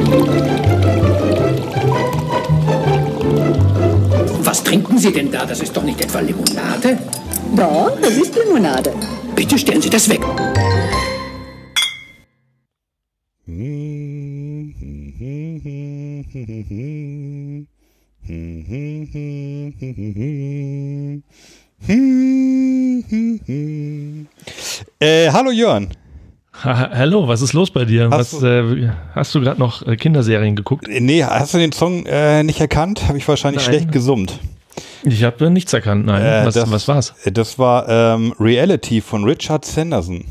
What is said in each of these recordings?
Was trinken Sie denn da? Das ist doch nicht etwa Limonade? Doch, das ist Limonade. Bitte stellen Sie das weg. Hallo Jörn. Hallo, was ist los bei dir? Hast du gerade noch Kinderserien geguckt? Nee, hast du den Song nicht erkannt? Habe ich wahrscheinlich schlecht gesummt. Ich habe nichts erkannt, nein. Was war's? Das war Reality von Richard Sanderson.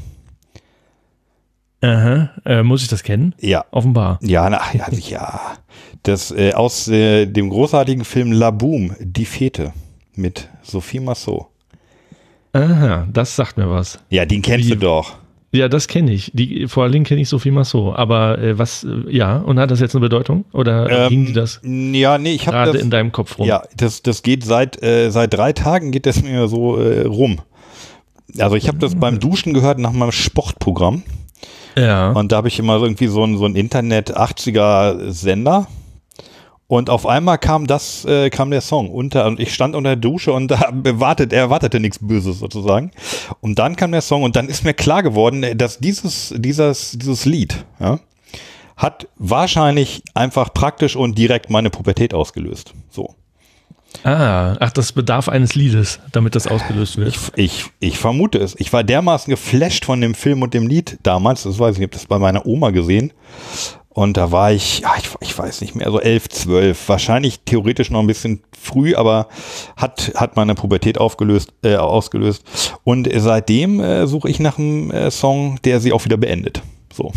Aha, muss ich das kennen? Ja. Offenbar. Ja. Das aus dem großartigen Film La Boom, Die Fete mit Sophie Massot. Aha, das sagt mir was. Ja, den kennst du doch. Ja, das kenne ich. Vor allem kenne ich Sophie Massot. Aber und hat das jetzt eine Bedeutung? Oder ging die das ich habe gerade in deinem Kopf rum? Ja, das geht seit 3 Tagen geht das mir so rum. Also ich habe das beim Duschen gehört nach meinem Sportprogramm. Ja. Und da habe ich immer irgendwie so ein Internet-80er-Sender. Und auf einmal kam der Song und ich stand unter der Dusche und da erwartete nichts Böses sozusagen. Und dann kam der Song und dann ist mir klar geworden, dass dieses Lied hat wahrscheinlich einfach praktisch und direkt meine Pubertät ausgelöst. So. Das bedarf eines Liedes, damit das ausgelöst wird. Ich vermute es. Ich war dermaßen geflasht von dem Film und dem Lied damals, das weiß ich, ich habe das bei meiner Oma gesehen. Und da war ich weiß nicht mehr, so 11, 12, wahrscheinlich theoretisch noch ein bisschen früh, aber hat meine Pubertät ausgelöst. Und seitdem suche ich nach einem Song, der sie auch wieder beendet. So.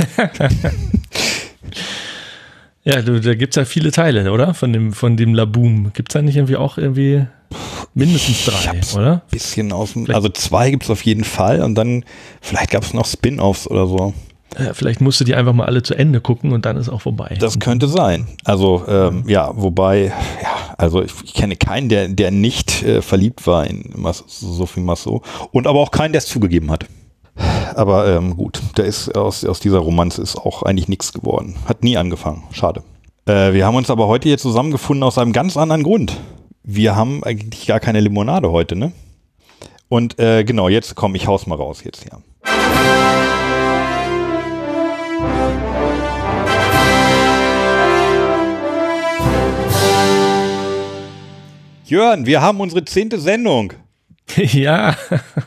Ja, da gibt es ja viele Teile, oder? Von dem La Boom. Gibt es da nicht auch mindestens 3, oder? Ein bisschen also 2 gibt es auf jeden Fall und dann vielleicht gab es noch Spin-Offs oder so. Ja, vielleicht musst du die einfach mal alle zu Ende gucken und dann ist auch vorbei. Das könnte sein. Also, wobei, also ich kenne keinen, der nicht verliebt war in Sophie Massot und aber auch keinen, der es zugegeben hat. Aber gut, da ist aus dieser Romanze ist auch eigentlich nichts geworden. Hat nie angefangen. Schade. Wir haben uns aber heute hier zusammengefunden aus einem ganz anderen Grund. Wir haben eigentlich gar keine Limonade heute, ne? Und genau, jetzt komm, ich hau's mal raus jetzt hier. Jörn, wir haben unsere 10. Sendung. Ja.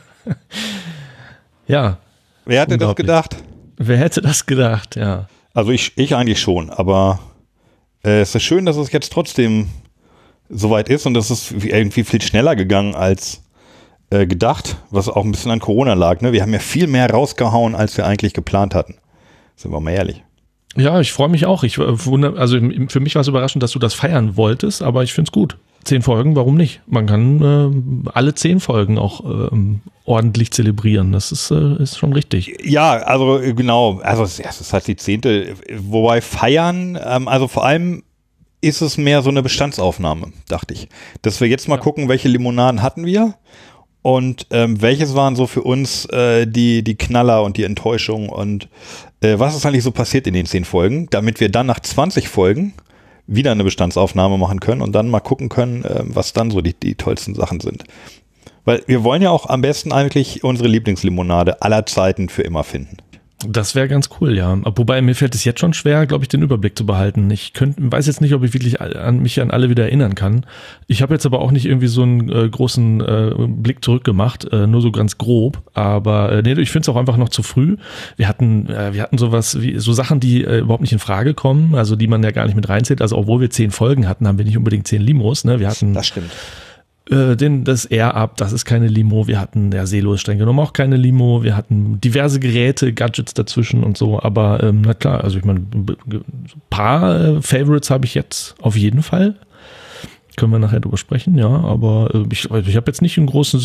Ja. Wer hätte das gedacht? Wer hätte das gedacht, ja. Also ich eigentlich schon, aber es ist schön, dass es jetzt trotzdem soweit ist und das ist irgendwie viel schneller gegangen als gedacht, was auch ein bisschen an Corona lag. Ne? Wir haben ja viel mehr rausgehauen, als wir eigentlich geplant hatten. Sind wir mal ehrlich. Ja, ich freue mich auch. Also für mich war es überraschend, dass du das feiern wolltest, aber ich finde es gut. 10 Folgen, warum nicht? Man kann alle 10 Folgen auch ordentlich zelebrieren. Das ist schon richtig. Ja, also genau. Also es ist halt die 10. Wobei feiern, also vor allem ist es mehr so eine Bestandsaufnahme, dachte ich. Dass wir jetzt mal gucken, welche Limonaden hatten wir und welches waren so für uns die Knaller und die Enttäuschung und was ist eigentlich so passiert in den 10 Folgen, damit wir dann nach 20 Folgen wieder eine Bestandsaufnahme machen können und dann mal gucken können, was dann so die tollsten Sachen sind. Weil wir wollen ja auch am besten eigentlich unsere Lieblingslimonade aller Zeiten für immer finden. Das wäre ganz cool, ja. Wobei mir fällt es jetzt schon schwer, glaube ich, den Überblick zu behalten. Ich weiß jetzt nicht, ob ich wirklich mich an alle wieder erinnern kann. Ich habe jetzt aber auch nicht irgendwie so einen großen Blick zurück gemacht, nur so ganz grob. Aber ich finde es auch einfach noch zu früh. Wir hatten sowas wie so Sachen, die überhaupt nicht in Frage kommen, also die man ja gar nicht mit reinzählt. Also obwohl wir 10 Folgen hatten, haben wir nicht unbedingt 10 Limos. Ne? Wir hatten das stimmt. Das Air-Up, das ist keine Limo. Wir hatten, Selo ist streng genommen auch keine Limo. Wir hatten diverse Geräte, Gadgets dazwischen und so. Aber na klar, also ich meine, ein paar Favorites habe ich jetzt auf jeden Fall. Können wir nachher drüber sprechen, ja. Aber ich habe jetzt nicht einen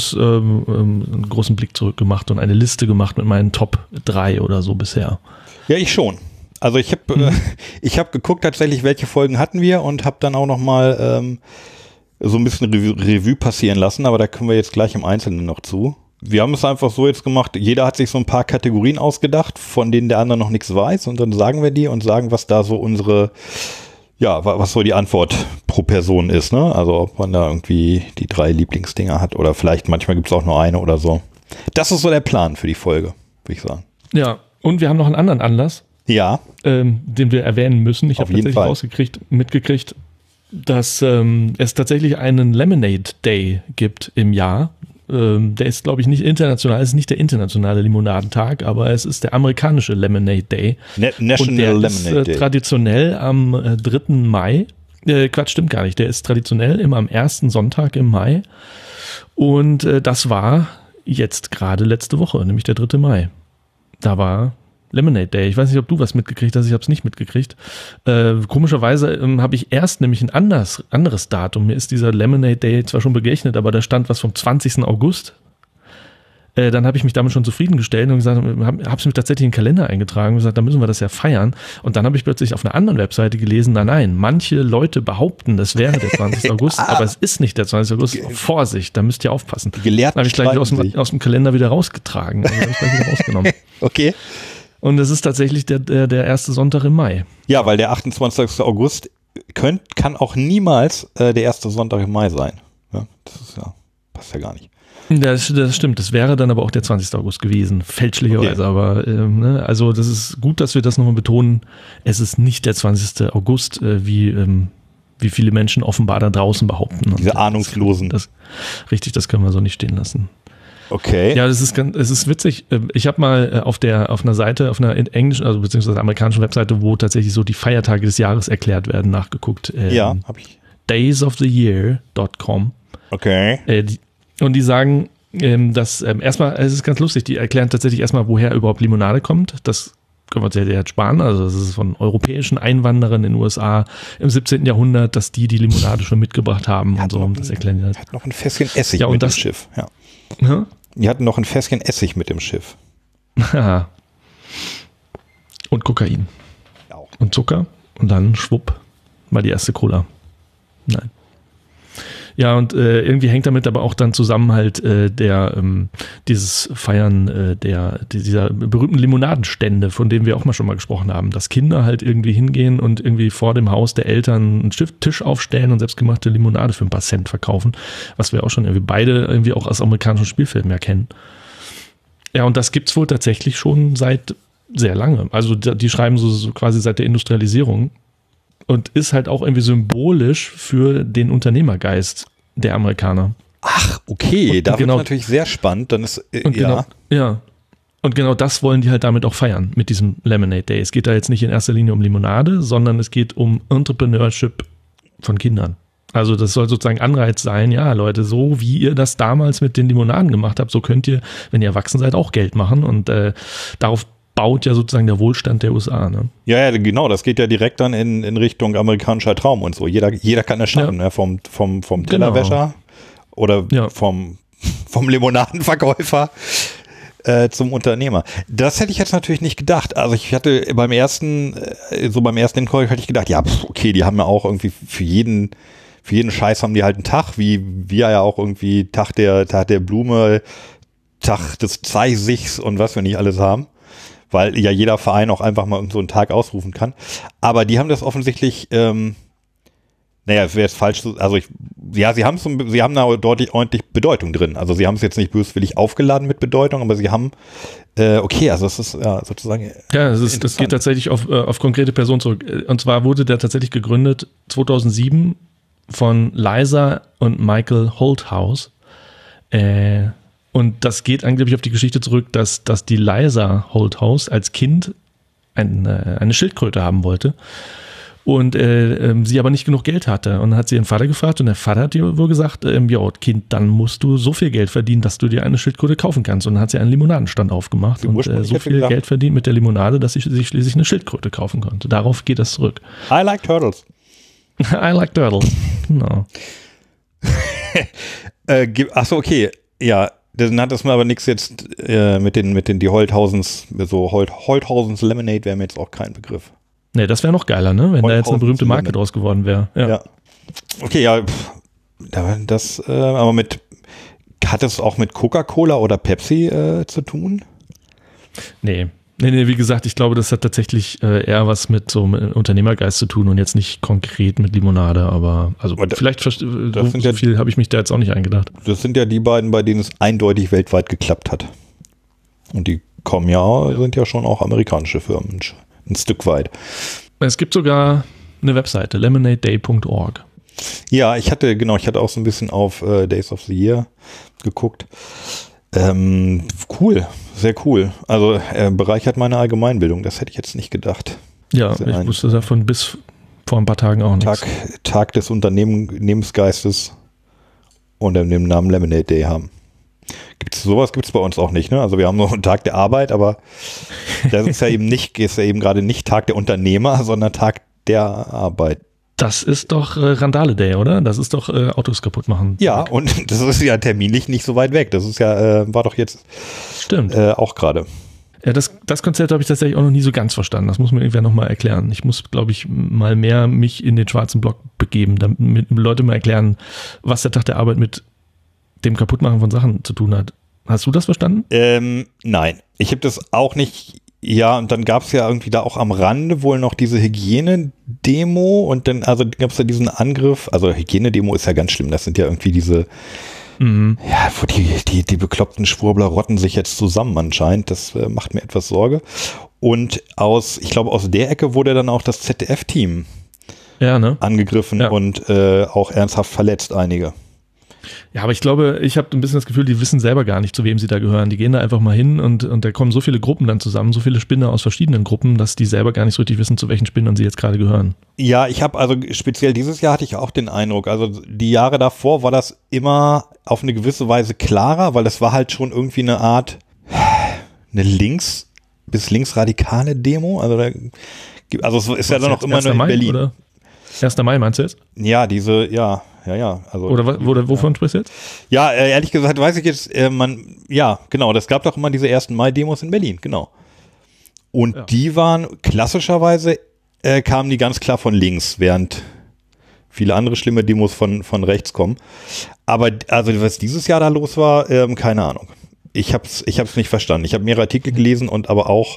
großen Blick zurückgemacht und eine Liste gemacht mit meinen Top 3 oder so bisher. Ja, ich schon. Also ich habe geguckt tatsächlich, welche Folgen hatten wir und habe dann auch noch mal so ein bisschen Revue passieren lassen, aber da können wir jetzt gleich im Einzelnen noch zu. wir haben es einfach so jetzt gemacht, jeder hat sich so ein paar Kategorien ausgedacht, von denen der andere noch nichts weiß und dann sagen wir die und sagen, was da so was so die Antwort pro Person ist, ne? Also ob man da irgendwie die 3 Lieblingsdinger hat oder vielleicht manchmal gibt es auch nur eine oder so. Das ist so der Plan für die Folge, würde ich sagen. Ja, und wir haben noch einen anderen Anlass, ja, den wir erwähnen müssen. Ich habe tatsächlich mitgekriegt, dass es tatsächlich einen Lemonade Day gibt im Jahr. Der ist, glaube ich, nicht international, es ist nicht der internationale Limonadentag, aber es ist der amerikanische Lemonade Day. National und der Lemonade ist Day. Traditionell am 3. Mai. Quatsch, stimmt gar nicht. Der ist traditionell immer am 1. Sonntag im Mai. Und das war jetzt gerade letzte Woche, nämlich der 3. Mai. Da war Lemonade Day. Ich weiß nicht, ob du was mitgekriegt hast, ich habe es nicht mitgekriegt. Komischerweise habe ich erst nämlich ein anderes Datum. Mir ist dieser Lemonade Day zwar schon begegnet, aber da stand was vom 20. August. Dann habe ich mich damit schon zufriedengestellt und gesagt, habe es mir tatsächlich in den Kalender eingetragen und gesagt, da müssen wir das ja feiern. Und dann habe ich plötzlich auf einer anderen Webseite gelesen, nein, manche Leute behaupten, das wäre der 20. August, aber es ist nicht der 20. August. Vorsicht, da müsst ihr aufpassen. Die Gelehrten habe ich gleich aus dem Kalender wieder rausgetragen. Also habe ich gleich wieder rausgenommen. Okay. Und es ist tatsächlich der erste Sonntag im Mai. Ja, weil der 28. August kann auch niemals der erste Sonntag im Mai sein. Ja, das ist passt ja gar nicht. Das stimmt, das wäre dann aber auch der 20. August gewesen, fälschlicherweise. Okay. Aber also das ist gut, dass wir das nochmal betonen. Es ist nicht der 20. August, wie viele Menschen offenbar da draußen behaupten. Diese Ahnungslosen. Richtig, das können wir so nicht stehen lassen. Okay. Ja, es ist witzig. Ich habe mal auf einer Seite, auf einer englischen, also beziehungsweise amerikanischen Webseite, wo tatsächlich so die Feiertage des Jahres erklärt werden, nachgeguckt. Ja, habe ich. daysoftheyear.com. Okay. Und die sagen, dass erstmal, es ist ganz lustig, die erklären tatsächlich erstmal, woher überhaupt Limonade kommt. Das können wir uns ja jetzt sparen. Also das ist von europäischen Einwanderern in den USA im 17. Jahrhundert, dass die Limonade schon mitgebracht haben und so. Das erklären die halt. Hat noch ein Fässchen Essig mit dem Schiff. Ja. Hm? Die hatten noch ein Fässchen Essig mit dem Schiff. Und Kokain. Ja. Und Zucker. Und dann schwupp, mal die erste Cola. Nein. Ja, und irgendwie hängt damit aber auch dann zusammen halt dieses Feiern dieser berühmten Limonadenstände, von denen wir auch schon mal gesprochen haben, dass Kinder halt irgendwie hingehen und irgendwie vor dem Haus der Eltern einen Tisch aufstellen und selbstgemachte Limonade für ein paar Cent verkaufen, was wir auch schon irgendwie beide irgendwie auch aus amerikanischen Spielfilmen erkennen. Ja, und das gibt's wohl tatsächlich schon seit sehr lange. Also die schreiben so quasi seit der Industrialisierung. Und ist halt auch irgendwie symbolisch für den Unternehmergeist der Amerikaner. Ach, okay, da wird natürlich sehr spannend. Dann ist, Und genau das wollen die halt damit auch feiern, mit diesem Lemonade Day. Es geht da jetzt nicht in erster Linie um Limonade, sondern es geht um Entrepreneurship von Kindern. Also das soll sozusagen Anreiz sein, ja Leute, so wie ihr das damals mit den Limonaden gemacht habt, so könnt ihr, wenn ihr erwachsen seid, auch Geld machen. Und darauf baut ja sozusagen der Wohlstand der USA. Ne? Ja, genau, das geht ja direkt dann in Richtung amerikanischer Traum und so. Jeder kann das schaffen, ne? Vom Tellerwäscher oder vom Limonadenverkäufer zum Unternehmer. Das hätte ich jetzt natürlich nicht gedacht. Also ich hatte beim ersten Inkauf hätte ich gedacht, ja, okay, die haben ja auch irgendwie für jeden Scheiß haben die halt einen Tag, wie wir ja auch irgendwie Tag der Blume, Tag des Zeisigs und was wir nicht alles haben. Weil ja jeder Verein auch einfach mal so einen Tag ausrufen kann. Aber die haben das offensichtlich, es wäre jetzt falsch, also sie haben da ordentlich Bedeutung drin. Also sie haben es jetzt nicht böswillig aufgeladen mit Bedeutung, aber sie haben, also es ist ja sozusagen. Ja, das geht tatsächlich auf konkrete Personen zurück. Und zwar wurde der tatsächlich gegründet 2007 von Liza und Michael Holthaus. Und das geht angeblich auf die Geschichte zurück, dass die Liza Holthaus als Kind eine Schildkröte haben wollte und sie aber nicht genug Geld hatte. Und dann hat sie ihren Vater gefragt und der Vater hat ihr wohl gesagt, Kind, dann musst du so viel Geld verdienen, dass du dir eine Schildkröte kaufen kannst. Und dann hat sie einen Limonadenstand aufgemacht und so viel Geld verdient mit der Limonade, dass sie sich schließlich eine Schildkröte kaufen konnte. Darauf geht das zurück. I like turtles. I like turtles. Genau. Achso, okay. Ja. Dann hat das mir aber nichts jetzt mit den die Holthausens, so Holthausens Lemonade wäre mir jetzt auch kein Begriff. Nee, das wäre noch geiler, ne? Wenn da jetzt eine berühmte Marke draus geworden wäre. Ja. Okay, ja, aber Hat es auch mit Coca-Cola oder Pepsi zu tun? Nee, wie gesagt, ich glaube, das hat tatsächlich eher was mit so einem Unternehmergeist zu tun und jetzt nicht konkret mit Limonade, aber also vielleicht so viel habe ich mich da jetzt auch nicht eingedacht. Das sind ja die beiden, bei denen es eindeutig weltweit geklappt hat. Und die sind ja schon auch amerikanische Firmen, ein Stück weit. Es gibt sogar eine Webseite, lemonadeday.org. Ja, ich hatte auch so ein bisschen auf Days of the Year geguckt. Cool, sehr cool. Also bereichert meine Allgemeinbildung, das hätte ich jetzt nicht gedacht. Ja, ich wusste davon bis vor ein paar Tagen auch nichts. Tag des Unternehmensgeistes unter dem Namen Lemonade Day haben. Sowas gibt es bei uns auch nicht, ne? Also wir haben noch einen Tag der Arbeit, aber das ist ja eben gerade nicht Tag der Unternehmer, sondern Tag der Arbeit. Das ist doch Randale Day, oder? Das ist doch Autos kaputt machen. Ja, und das ist ja terminlich nicht so weit weg. Das ist ja, war doch jetzt auch gerade. Ja, das Konzept habe ich tatsächlich auch noch nie so ganz verstanden. Das muss mir irgendwer nochmal erklären. Ich muss, glaube ich, mal mehr mich in den schwarzen Block begeben, damit Leute mal erklären, was der Tag der Arbeit mit dem Kaputtmachen von Sachen zu tun hat. Hast du das verstanden? Nein, ich habe das auch nicht. Ja, und dann gab es ja irgendwie da auch am Rande wohl noch diese Hygienedemo und dann, also gab es da diesen Angriff, also Hygienedemo ist ja ganz schlimm, das sind ja irgendwie diese, ja, wo die bekloppten Schwurbler rotten sich jetzt zusammen anscheinend, das macht mir etwas Sorge. Und ich glaube aus der Ecke wurde dann auch das ZDF-Team angegriffen und auch ernsthaft verletzt, einige. Ja, aber ich glaube, ich habe ein bisschen das Gefühl, die wissen selber gar nicht, zu wem sie da gehören. Die gehen da einfach mal hin und da kommen so viele Gruppen dann zusammen, so viele Spinner aus verschiedenen Gruppen, dass die selber gar nicht so richtig wissen, zu welchen Spinnern sie jetzt gerade gehören. Ja, ich habe also speziell dieses Jahr hatte ich auch den Eindruck, also die Jahre davor war das immer auf eine gewisse Weise klarer, weil das war halt schon irgendwie eine Art, eine bis linksradikale Demo. Also es ist ja dann noch immer nur in Berlin. Oder? 1. Mai meinst du jetzt? Ja, Ja. Also, oder wovon sprichst du jetzt? Ja, ehrlich gesagt weiß ich jetzt, genau, das gab doch immer diese 1. Mai-Demos in Berlin, genau. Und die waren klassischerweise, kamen die ganz klar von links, während viele andere schlimme Demos von rechts kommen. Aber also was dieses Jahr da los war, keine Ahnung. Ich hab's nicht verstanden. Ich habe mehrere Artikel gelesen und aber auch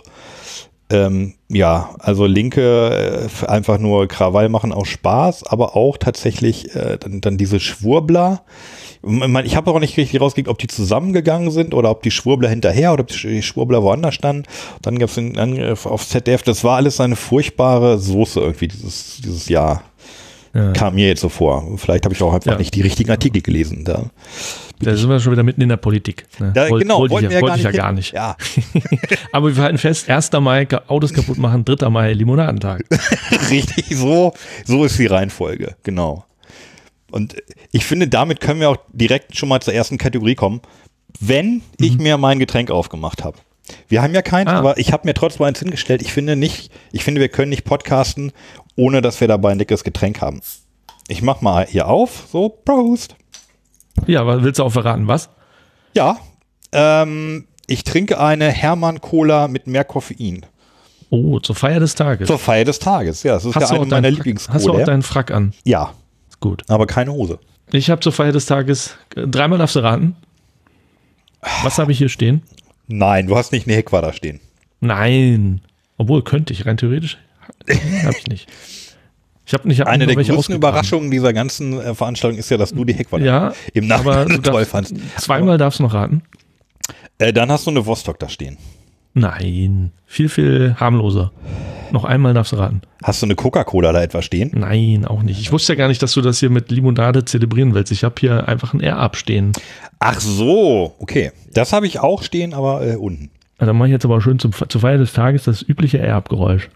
also Linke einfach nur Krawall machen aus Spaß, aber auch tatsächlich dann diese Schwurbler. Ich habe auch nicht richtig rausgekriegt, ob die zusammengegangen sind oder ob die Schwurbler hinterher oder ob die Schwurbler woanders standen. Dann gab es einen Angriff auf ZDF. Das war alles eine furchtbare Soße irgendwie dieses Jahr. Ja. Kam mir jetzt so vor. Vielleicht habe ich auch einfach nicht die richtigen Artikel gelesen. Da sind wir schon wieder mitten in der Politik. Ne? Genau, wollte ich ja gar nicht. Ja. Aber wir halten fest, 1. Mai Autos kaputt machen, 3. Mai Limonadentag. Richtig, so ist die Reihenfolge, genau. Und ich finde, damit können wir auch direkt schon mal zur ersten Kategorie kommen, wenn ich mir mein Getränk aufgemacht habe. Wir haben ja keins, aber ich habe mir trotzdem eins hingestellt. Ich finde, wir können nicht podcasten, ohne dass wir dabei ein dickes Getränk haben. Ich mach mal hier auf, so, Prost. Ja, aber willst du auch verraten, was? Ja, ich trinke eine Hermann-Cola mit mehr Koffein. Oh, zur Feier des Tages. Zur Feier des Tages, ja. Das ist ja eine meiner Lieblingscola. Hast du auch deinen Frack an? Ja. Gut. Aber keine Hose. Ich habe zur Feier des Tages, 3-mal darfst du raten. Was habe ich hier stehen? Nein, du hast nicht eine Hekwa da stehen. Nein. Obwohl, könnte ich, rein theoretisch. Habe ich nicht. Ich hab eine der größten Überraschungen dieser ganzen Veranstaltung ist ja, dass du die Heckware im Nachhinein toll fandst. 2-mal darfst du noch raten. Dann hast du eine Vostok da stehen. Nein, viel harmloser. Noch einmal darfst du raten. Hast du eine Coca-Cola da etwa stehen? Nein, auch nicht. Ich wusste ja gar nicht, dass du das hier mit Limonade zelebrieren willst. Ich habe hier einfach ein Air-Up stehen. Ach so, okay. Das habe ich auch stehen, aber unten. Dann mache ich jetzt aber schön zur Feier des Tages das übliche Air-Up-Geräusch.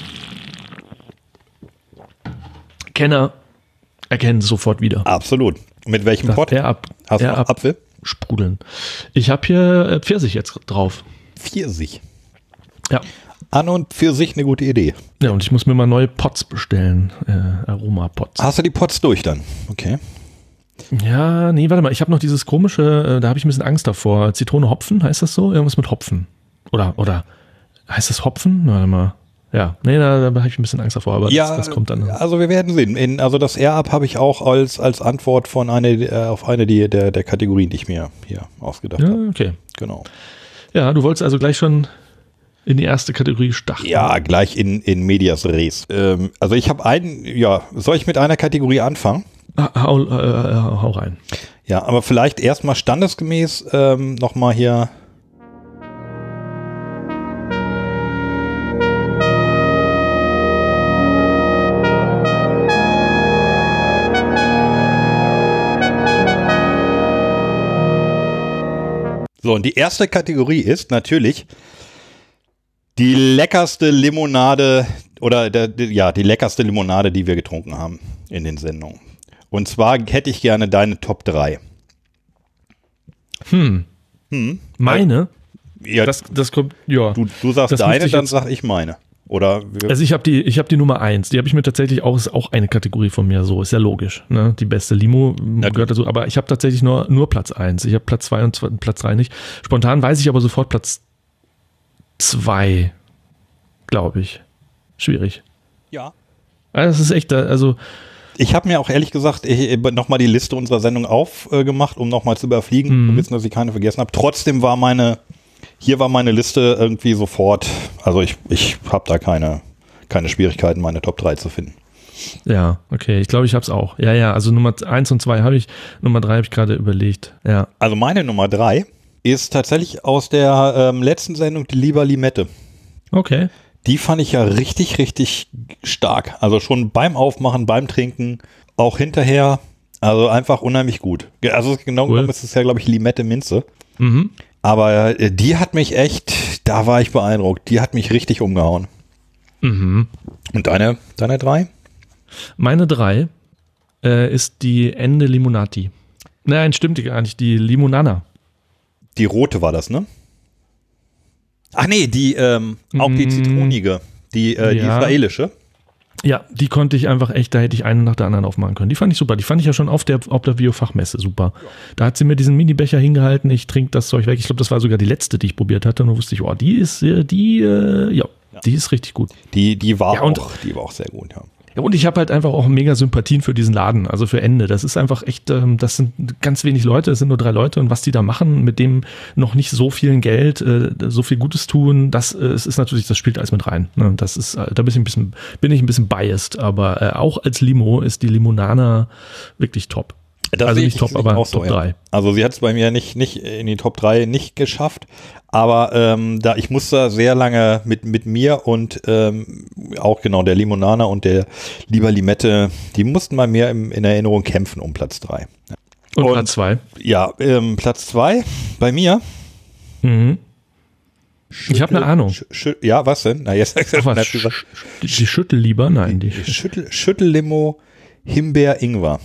Kenner erkennen es sofort wieder. Absolut. Mit welchem Pott? Hast du noch Apfel? Sprudeln. Ich habe hier Pfirsich jetzt drauf. Pfirsich? Ja. An und für sich eine gute Idee. Ja, und ich muss mir mal neue Pots bestellen. Aroma-Pots. Hast du die Pots durch dann? Okay. Ja, nee, warte mal. Ich habe noch dieses komische, da habe ich ein bisschen Angst davor. Zitrone Hopfen, heißt das so? Irgendwas mit Hopfen. Oder heißt das Hopfen? Warte mal. Ja, nee, da habe ich ein bisschen Angst davor, aber das kommt dann. Also wir werden sehen. Also das Air-Up habe ich auch als Antwort auf eine der Kategorien, die ich mir hier ausgedacht habe. Okay. Genau. Ja, du wolltest also gleich schon in die erste Kategorie starten. Ja, gleich in Medias Res. Also ich habe soll ich mit einer Kategorie anfangen? Hau rein. Ja, aber vielleicht erstmal standesgemäß nochmal hier. So, und die erste Kategorie ist natürlich die leckerste Limonade oder die leckerste Limonade, die wir getrunken haben in den Sendungen. Und zwar hätte ich gerne deine Top 3. Meine? Ja, das kommt, ja. Du sagst deine, dann sag ich meine. Oder also ich hab die Nummer 1, die habe ich mir tatsächlich auch, ist auch eine Kategorie von mir, so, ist ja logisch, ne? Die beste Limo gehört dazu, aber ich habe tatsächlich nur Platz 1, ich habe Platz 2 und Platz 3 nicht. Spontan weiß ich aber sofort Platz 2, glaube ich. Schwierig. Ja. Also das ist echt, also ich habe mir auch ehrlich gesagt nochmal die Liste unserer Sendung aufgemacht, um nochmal zu überfliegen, zu wissen, dass ich keine vergessen habe. Trotzdem war meine Liste irgendwie sofort, also ich habe da keine Schwierigkeiten, meine Top 3 zu finden. Ja, okay, ich glaube, ich habe es auch. Ja, also Nummer 1 und 2 habe ich, Nummer 3 habe ich gerade überlegt, ja. Also meine Nummer 3 ist tatsächlich aus der letzten Sendung, die Lieber Limette. Okay. Die fand ich ja richtig, richtig stark. Also schon beim Aufmachen, beim Trinken, auch hinterher, also einfach unheimlich gut. Also genau genommen ist es ja, glaube ich, Limette Minze. Mhm. Aber die hat mich echt, da war ich beeindruckt. Die hat mich richtig umgehauen. Mhm. Und deine 3? Meine 3 ist die Ende Limonati. Nein, stimmt gar nicht, die Limonana. Die rote war das, ne? Ach nee, auch die zitronige, die israelische. Ja, die konnte ich einfach echt, da hätte ich eine nach der anderen aufmachen können. Die fand ich super. Die fand ich ja schon auf der Biofachmesse super. Ja. Da hat sie mir diesen Mini-Becher hingehalten, ich trinke das Zeug weg. Ich glaube, das war sogar die letzte, die ich probiert hatte. Und dann wusste ich, oh, die ist richtig gut. Die war auch sehr gut, ja. Ja, und ich habe halt einfach auch mega Sympathien für diesen Laden, also für Ende. Das ist einfach echt, das sind ganz wenig Leute, es sind nur 3 Leute und was die da machen, mit dem noch nicht so viel Geld, so viel Gutes tun, das ist natürlich, das spielt alles mit rein. Ne? Das ist, da bin ich ein bisschen biased, aber auch als Limo ist die Limonana wirklich top. Also nicht top, aber Top 3. Ja. Also sie hat es bei mir nicht in die Top 3 nicht geschafft, aber ich musste sehr lange mit mir und auch genau der Limonana und der Lieber Limette, die mussten bei mir in Erinnerung kämpfen um Platz 3. Ja. Und Platz 2? Ja, Platz 2 bei mir. Mhm. Ich habe eine Ahnung. Ja, was denn? Na, jetzt die Schüttellieber? Nein. Die Schüttellimo Himbeer-Ingwer.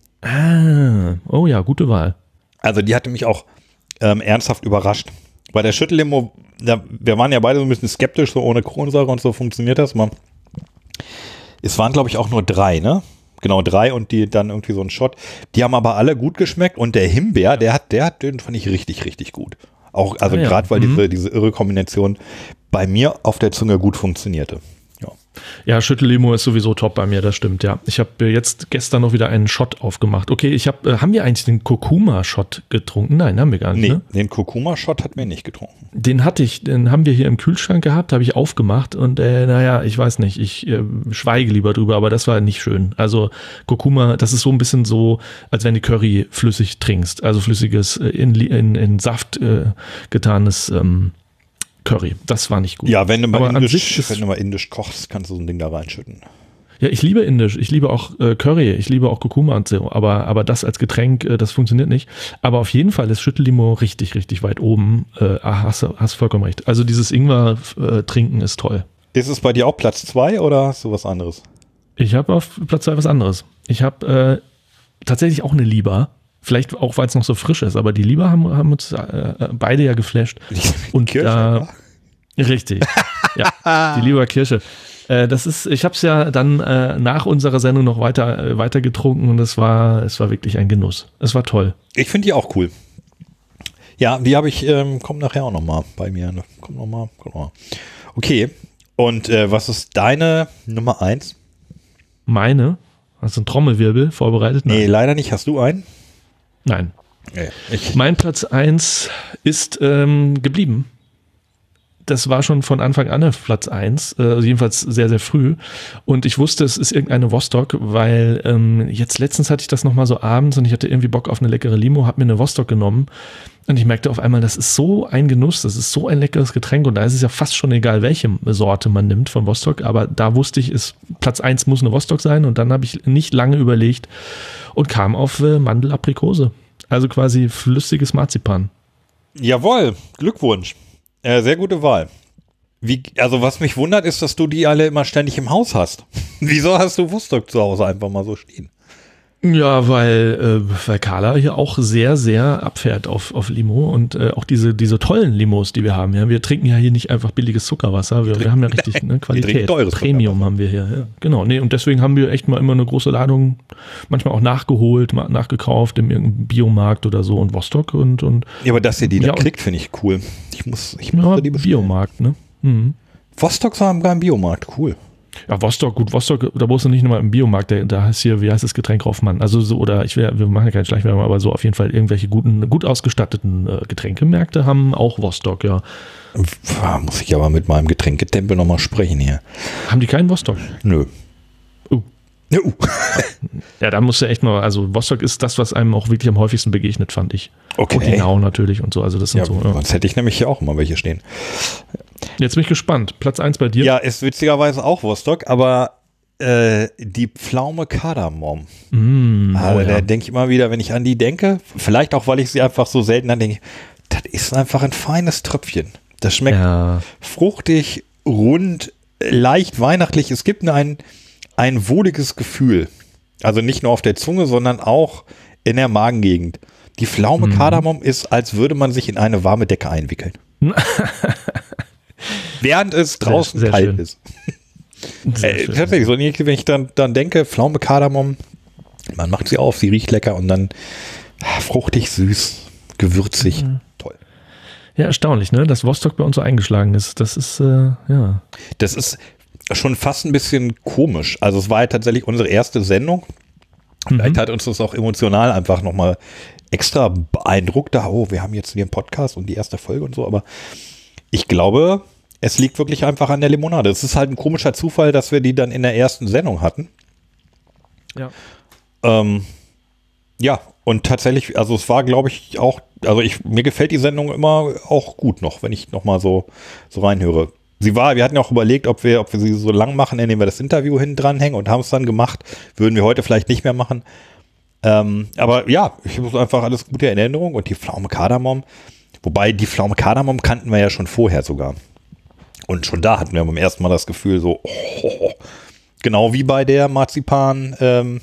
Ah, oh ja, gute Wahl. Also die hatte mich auch ernsthaft überrascht. Bei der Schüttellimo, wir waren ja beide so ein bisschen skeptisch, so ohne Kohlensäure und so funktioniert das mal. Es waren, glaube ich, auch nur 3, ne? Genau, 3 und die dann irgendwie so ein Shot. Die haben aber alle gut geschmeckt und der Himbeer, den fand ich richtig, richtig gut. Auch, also gerade weil diese irre Kombination bei mir auf der Zunge gut funktionierte. Ja, Schüttellimo ist sowieso top bei mir, das stimmt, ja. Ich habe jetzt gestern noch wieder einen Shot aufgemacht. Okay, haben wir eigentlich den Kurkuma-Shot getrunken? Nein, haben wir gar nicht, nee, ne? Den Kurkuma-Shot hatten wir nicht getrunken. Den haben wir hier im Kühlschrank gehabt, habe ich aufgemacht und ich weiß nicht, ich schweige lieber drüber, aber das war nicht schön. Also Kurkuma, das ist so ein bisschen so, als wenn du Curry flüssig trinkst, also flüssiges, in Saft getanes Curry. Das war nicht gut. Ja, wenn du mal indisch kochst, kannst du so ein Ding da reinschütten. Ja, ich liebe indisch. Ich liebe auch Curry. Ich liebe auch Kurkuma und so. Aber das als Getränk, das funktioniert nicht. Aber auf jeden Fall ist Schüttellimo richtig, richtig weit oben. Hast vollkommen recht. Also dieses Ingwer-Trinken ist toll. Ist es bei dir auch Platz 2 oder hast du was anderes? Ich habe auf Platz 2 was anderes. Ich habe tatsächlich auch eine Lieber. Vielleicht auch, weil es noch so frisch ist, aber die Lieber haben uns beide ja geflasht. Und Kirsche, richtig. Ja, die Lieber Kirsche. Ich habe es ja dann nach unserer Sendung noch weiter getrunken und es war wirklich ein Genuss. Es war toll. Ich finde die auch cool. Ja, die habe ich, kommt nachher auch nochmal bei mir. Kommt noch mal. Okay. Und was ist deine Nummer 1? Meine? Hast du einen Trommelwirbel vorbereitet? Nee, leider nicht. Hast du einen? Nein. Nee, Mein Platz 1 ist geblieben. Das war schon von Anfang an auf Platz 1, also jedenfalls sehr, sehr früh. Und ich wusste, es ist irgendeine Vostok, weil jetzt letztens hatte ich das nochmal so abends und ich hatte irgendwie Bock auf eine leckere Limo, habe mir eine Vostok genommen und ich merkte auf einmal, das ist so ein Genuss, das ist so ein leckeres Getränk und da ist es ja fast schon egal, welche Sorte man nimmt von Vostok, aber da wusste ich, Platz 1 muss eine Vostok sein und dann habe ich nicht lange überlegt und kam auf Mandel-Aprikose, also quasi flüssiges Marzipan. Jawohl, Glückwunsch. Sehr gute Wahl. Also was mich wundert, ist, dass du die alle immer ständig im Haus hast. Wieso hast du Vostok zu Hause einfach mal so stehen? Ja, weil Carla hier auch sehr, sehr abfährt auf Limo und auch diese tollen Limos, die wir haben. Ja, wir trinken ja hier nicht einfach billiges Zuckerwasser, wir haben ja richtig Qualität. Premium haben wir hier. Ja. Genau, nee, und deswegen haben wir echt mal immer eine große Ladung, manchmal auch nachgeholt, nachgekauft in irgendeinem Biomarkt oder so und Vostok und ja, aber dass ihr die da kriegt, finde ich cool. Ich muss die bestellen. Biomarkt, ne? Mhm. Vostok war beim Biomarkt, cool. Ja, Vostok, da brauchst du nicht nochmal im Biomarkt, da heißt hier, wie heißt das Getränk Hoffmann? Also so, wir machen ja keine Schleichwerbung, aber so auf jeden Fall irgendwelche gut ausgestatteten Getränkemärkte haben auch Vostok, ja. Muss ich aber mit meinem Getränketempel nochmal sprechen hier. Haben die keinen Vostok? Nö. Ja, da musst du echt mal, also Vostok ist das, was einem auch wirklich am häufigsten begegnet, fand ich. Okay. Und Genau natürlich und so, also das sind so. Ja. Sonst hätte ich nämlich hier auch immer welche stehen. Jetzt bin ich gespannt. Platz 1 bei dir? Ja, ist witzigerweise auch Vostok, aber die Pflaume Kardamom. Da denke ich immer wieder, wenn ich an die denke, vielleicht auch, weil ich sie einfach so selten andenke, das ist einfach ein feines Tröpfchen. Das schmeckt fruchtig, rund, leicht weihnachtlich. Es gibt ein wohliges Gefühl. Also nicht nur auf der Zunge, sondern auch in der Magengegend. Die Pflaume Kardamom ist, als würde man sich in eine warme Decke einwickeln. Während es draußen sehr kalt ist. Tatsächlich, so wenn ich dann denke, Pflaume Kardamom, man macht sie auf, sie riecht lecker und dann fruchtig, süß, gewürzig. Toll. Ja, erstaunlich, ne? Dass Vostok bei uns so eingeschlagen ist. Das ist, Das ist schon fast ein bisschen komisch. Also es war ja tatsächlich unsere erste Sendung. Vielleicht hat uns das auch emotional einfach nochmal extra beeindruckt. Wir haben jetzt hier einen Podcast und die erste Folge und so, aber ich glaube, es liegt wirklich einfach an der Limonade. Es ist halt ein komischer Zufall, dass wir die dann in der ersten Sendung hatten. Ja. Ja, und tatsächlich, also es war, glaube ich, auch, also mir gefällt die Sendung immer auch gut noch, wenn ich nochmal so reinhöre. Wir hatten ja auch überlegt, ob wir sie so lang machen, indem wir das Interview hinten dranhängen und haben es dann gemacht. Würden wir heute vielleicht nicht mehr machen. Aber ja, ich habe einfach alles gute in Erinnerung und die Pflaume Kardamom, wobei die Pflaume Kardamom kannten wir ja schon vorher sogar. Und schon da hatten wir beim ersten Mal das Gefühl so, genau wie bei der Marzipan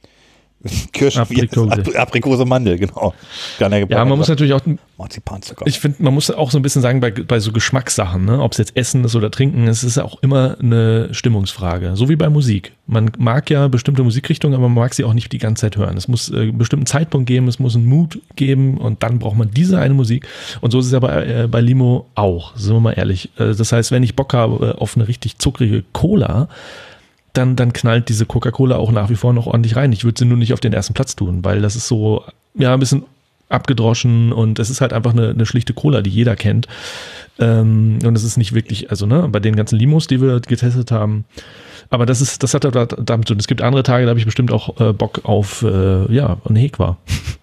Aprikose Mandel, genau. Ja, man muss natürlich auch Marzipanzucker. Ich finde, man muss auch so ein bisschen sagen, bei so Geschmackssachen, ne, ob es jetzt Essen ist oder Trinken, es ist ja auch immer eine Stimmungsfrage. So wie bei Musik. Man mag ja bestimmte Musikrichtungen, aber man mag sie auch nicht die ganze Zeit hören. Es muss einen bestimmten Zeitpunkt geben, es muss einen Mut geben und dann braucht man diese eine Musik. Und so ist es ja bei Limo auch, sind wir mal ehrlich. Das heißt, wenn ich Bock habe auf eine richtig zuckrige Cola, dann knallt diese Coca-Cola auch nach wie vor noch ordentlich rein. Ich würde sie nur nicht auf den ersten Platz tun, weil das ist so, ja, ein bisschen abgedroschen und es ist halt einfach eine schlichte Cola, die jeder kennt. Und es ist nicht wirklich, also ne, bei den ganzen Limos, die wir getestet haben. Aber das hat damit zu tun. Es gibt andere Tage, da habe ich bestimmt auch Bock auf, eine Hekwa.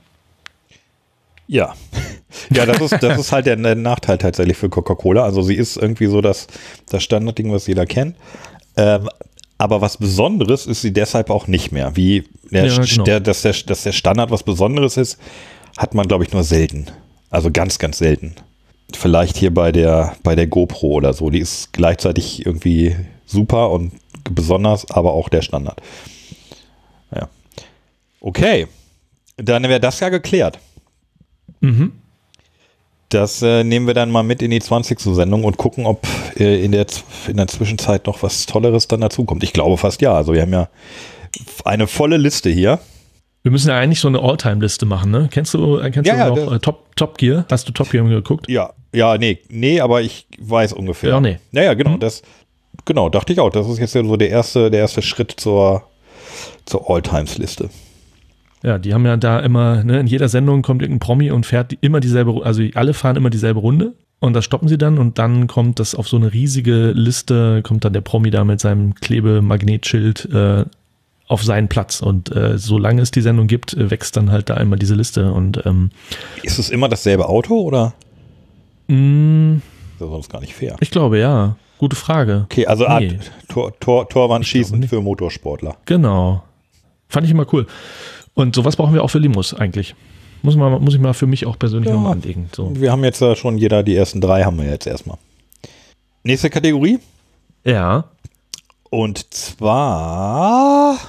Ja. Ja, das ist halt der Nachteil tatsächlich für Coca-Cola. Also sie ist irgendwie so das Standardding, was jeder kennt. Aber was Besonderes ist sie deshalb auch nicht mehr. Wie dass der Standard was Besonderes ist, hat man, glaube ich, nur selten. Also ganz, ganz selten. Vielleicht hier bei der GoPro oder so. Die ist gleichzeitig irgendwie super und besonders, aber auch der Standard. Ja. Okay. Dann wäre das ja geklärt. Mhm. Das nehmen wir dann mal mit in die 20. Sendung und gucken, ob in der Zwischenzeit noch was Tolleres dann dazukommt. Ich glaube fast ja. Also wir haben ja eine volle Liste hier. Wir müssen ja eigentlich so eine All-Time-Liste machen, ne? Kennst du noch Top Gear? Hast du Top Gear geguckt? Ja, nee, aber ich weiß ungefähr. Ja, nee. Naja, genau, das Genau, dachte ich auch. Das ist jetzt ja so der erste Schritt zur All-Times-Liste. Ja, die haben ja da immer, ne, in jeder Sendung kommt irgendein Promi und fährt immer dieselbe, also alle fahren immer dieselbe Runde und das stoppen sie dann und dann kommt das auf so eine riesige Liste, kommt dann der Promi da mit seinem Klebemagnetschild auf seinen Platz und solange es die Sendung gibt, wächst dann halt da einmal diese Liste und ist es immer dasselbe Auto oder? Das ist sonst gar nicht fair. Ich glaube, ja. Gute Frage. Okay, also nee. Torwandschießen für Motorsportler. Genau. Fand ich immer cool. Und sowas brauchen wir auch für Limos eigentlich. Muss ich mal für mich auch persönlich nochmal anlegen. So. Wir haben jetzt schon die ersten 3 haben wir jetzt erstmal. Nächste Kategorie. Ja. Und zwar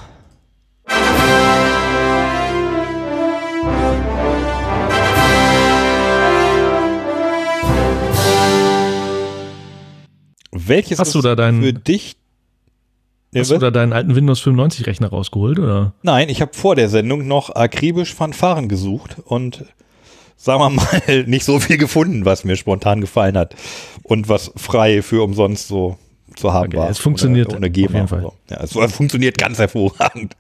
welches hast du da für dich? Hast du da deinen alten Windows 95 Rechner rausgeholt, oder? Nein, ich habe vor der Sendung noch akribisch Fanfaren gesucht und sagen wir mal nicht so viel gefunden, was mir spontan gefallen hat und was frei für umsonst so zu haben war. Es funktioniert ohne GEMA. Auf jeden Fall. So. Ja, es funktioniert ganz hervorragend.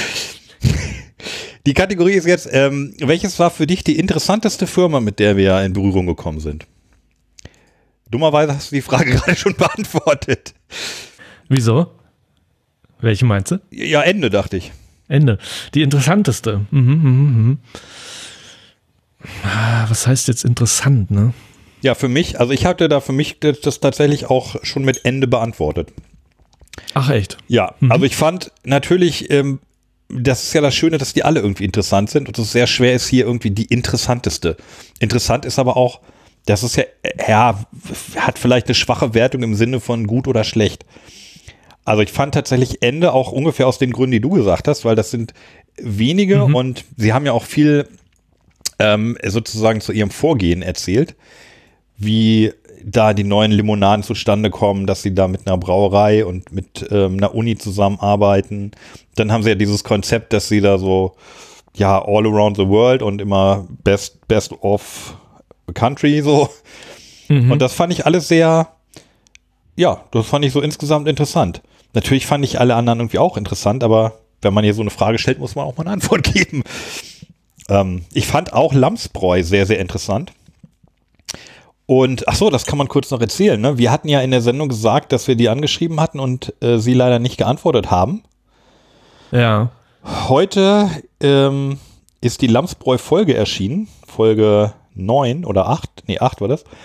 Die Kategorie ist jetzt, welches war für dich die interessanteste Firma, mit der wir in Berührung gekommen sind? Dummerweise hast du die Frage gerade schon beantwortet. Wieso? Welche meinst du? Ja, Ende, dachte ich. Ende. Die interessanteste. Was heißt jetzt interessant, ne? Ja, für mich, also ich hatte da für mich das tatsächlich auch schon mit Ende beantwortet. Ach, echt? Ja, also ich fand natürlich, das ist ja das Schöne, dass die alle irgendwie interessant sind und es sehr schwer ist, hier irgendwie die interessanteste. Interessant ist aber auch, das ist ja, hat vielleicht eine schwache Wertung im Sinne von gut oder schlecht. Also ich fand tatsächlich Ende auch ungefähr aus den Gründen, die du gesagt hast, weil das sind wenige und sie haben ja auch viel sozusagen zu ihrem Vorgehen erzählt, wie da die neuen Limonaden zustande kommen, dass sie da mit einer Brauerei und mit einer Uni zusammenarbeiten. Dann haben sie ja dieses Konzept, dass sie da so, ja, all around the world und immer best of the country so. Und das fand ich alles sehr, ja, das fand ich so insgesamt interessant. Natürlich fand ich alle anderen irgendwie auch interessant, aber wenn man hier so eine Frage stellt, muss man auch mal eine Antwort geben. Ich fand auch Lamsbräu sehr, sehr interessant. Und, ach so, das kann man kurz noch erzählen, ne? Wir hatten ja in der Sendung gesagt, dass wir die angeschrieben hatten und sie leider nicht geantwortet haben. Ja. Heute ist die Lamsbräu-Folge erschienen, Folge 9 oder 8, nee 8 war das.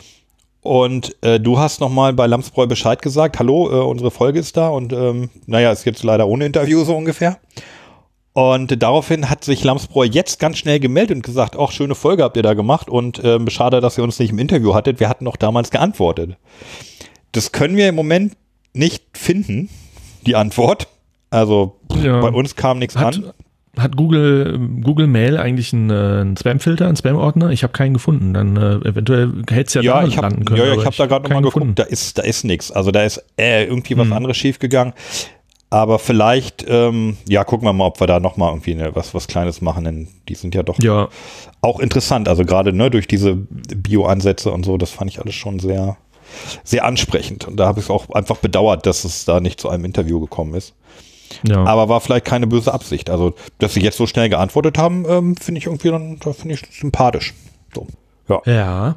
Und du hast nochmal bei Lamsbräu Bescheid gesagt, hallo, unsere Folge ist da und naja, ist jetzt leider ohne Interview so ungefähr. Und daraufhin hat sich Lamsbräu jetzt ganz schnell gemeldet und gesagt, ach, schöne Folge habt ihr da gemacht und schade, dass ihr uns nicht im Interview hattet, wir hatten doch damals geantwortet. Das können wir im Moment nicht finden, die Antwort. Also ja, bei uns kam nichts an. Hat Google Mail eigentlich einen Spam-Filter, einen Spam-Ordner? Ich habe keinen gefunden. Dann eventuell hätte es ja da landen können. Ja, ich habe da gerade nochmal geguckt, da ist nichts. Also da ist irgendwie was anderes schiefgegangen. Aber vielleicht, ja, gucken wir mal, ob wir da nochmal irgendwie was Kleines machen, denn die sind ja doch auch interessant. Also gerade durch diese Bio-Ansätze und so, das fand ich alles schon sehr, sehr ansprechend. Und da habe ich es auch einfach bedauert, dass es da nicht zu einem Interview gekommen ist. Ja. Aber war vielleicht keine böse Absicht. Also, dass sie jetzt so schnell geantwortet haben, finde ich irgendwie finde ich sympathisch. So. Ja. Ja.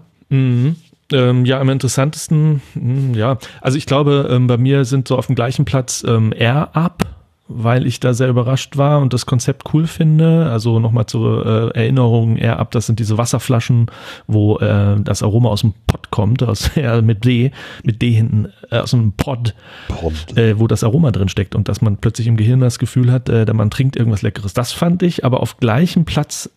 Ja, am interessantesten, ja. Also ich glaube, bei mir sind so auf dem gleichen Platz AirUp, weil ich da sehr überrascht war und das Konzept cool finde. Also nochmal zur Erinnerung, AirUp, das sind diese Wasserflaschen, wo das Aroma aus dem Pott kommt, mit D hinten, aus dem Pod. Wo das Aroma drin steckt und dass man plötzlich im Gehirn das Gefühl hat, man trinkt irgendwas Leckeres. Das fand ich, aber auf gleichem Platz,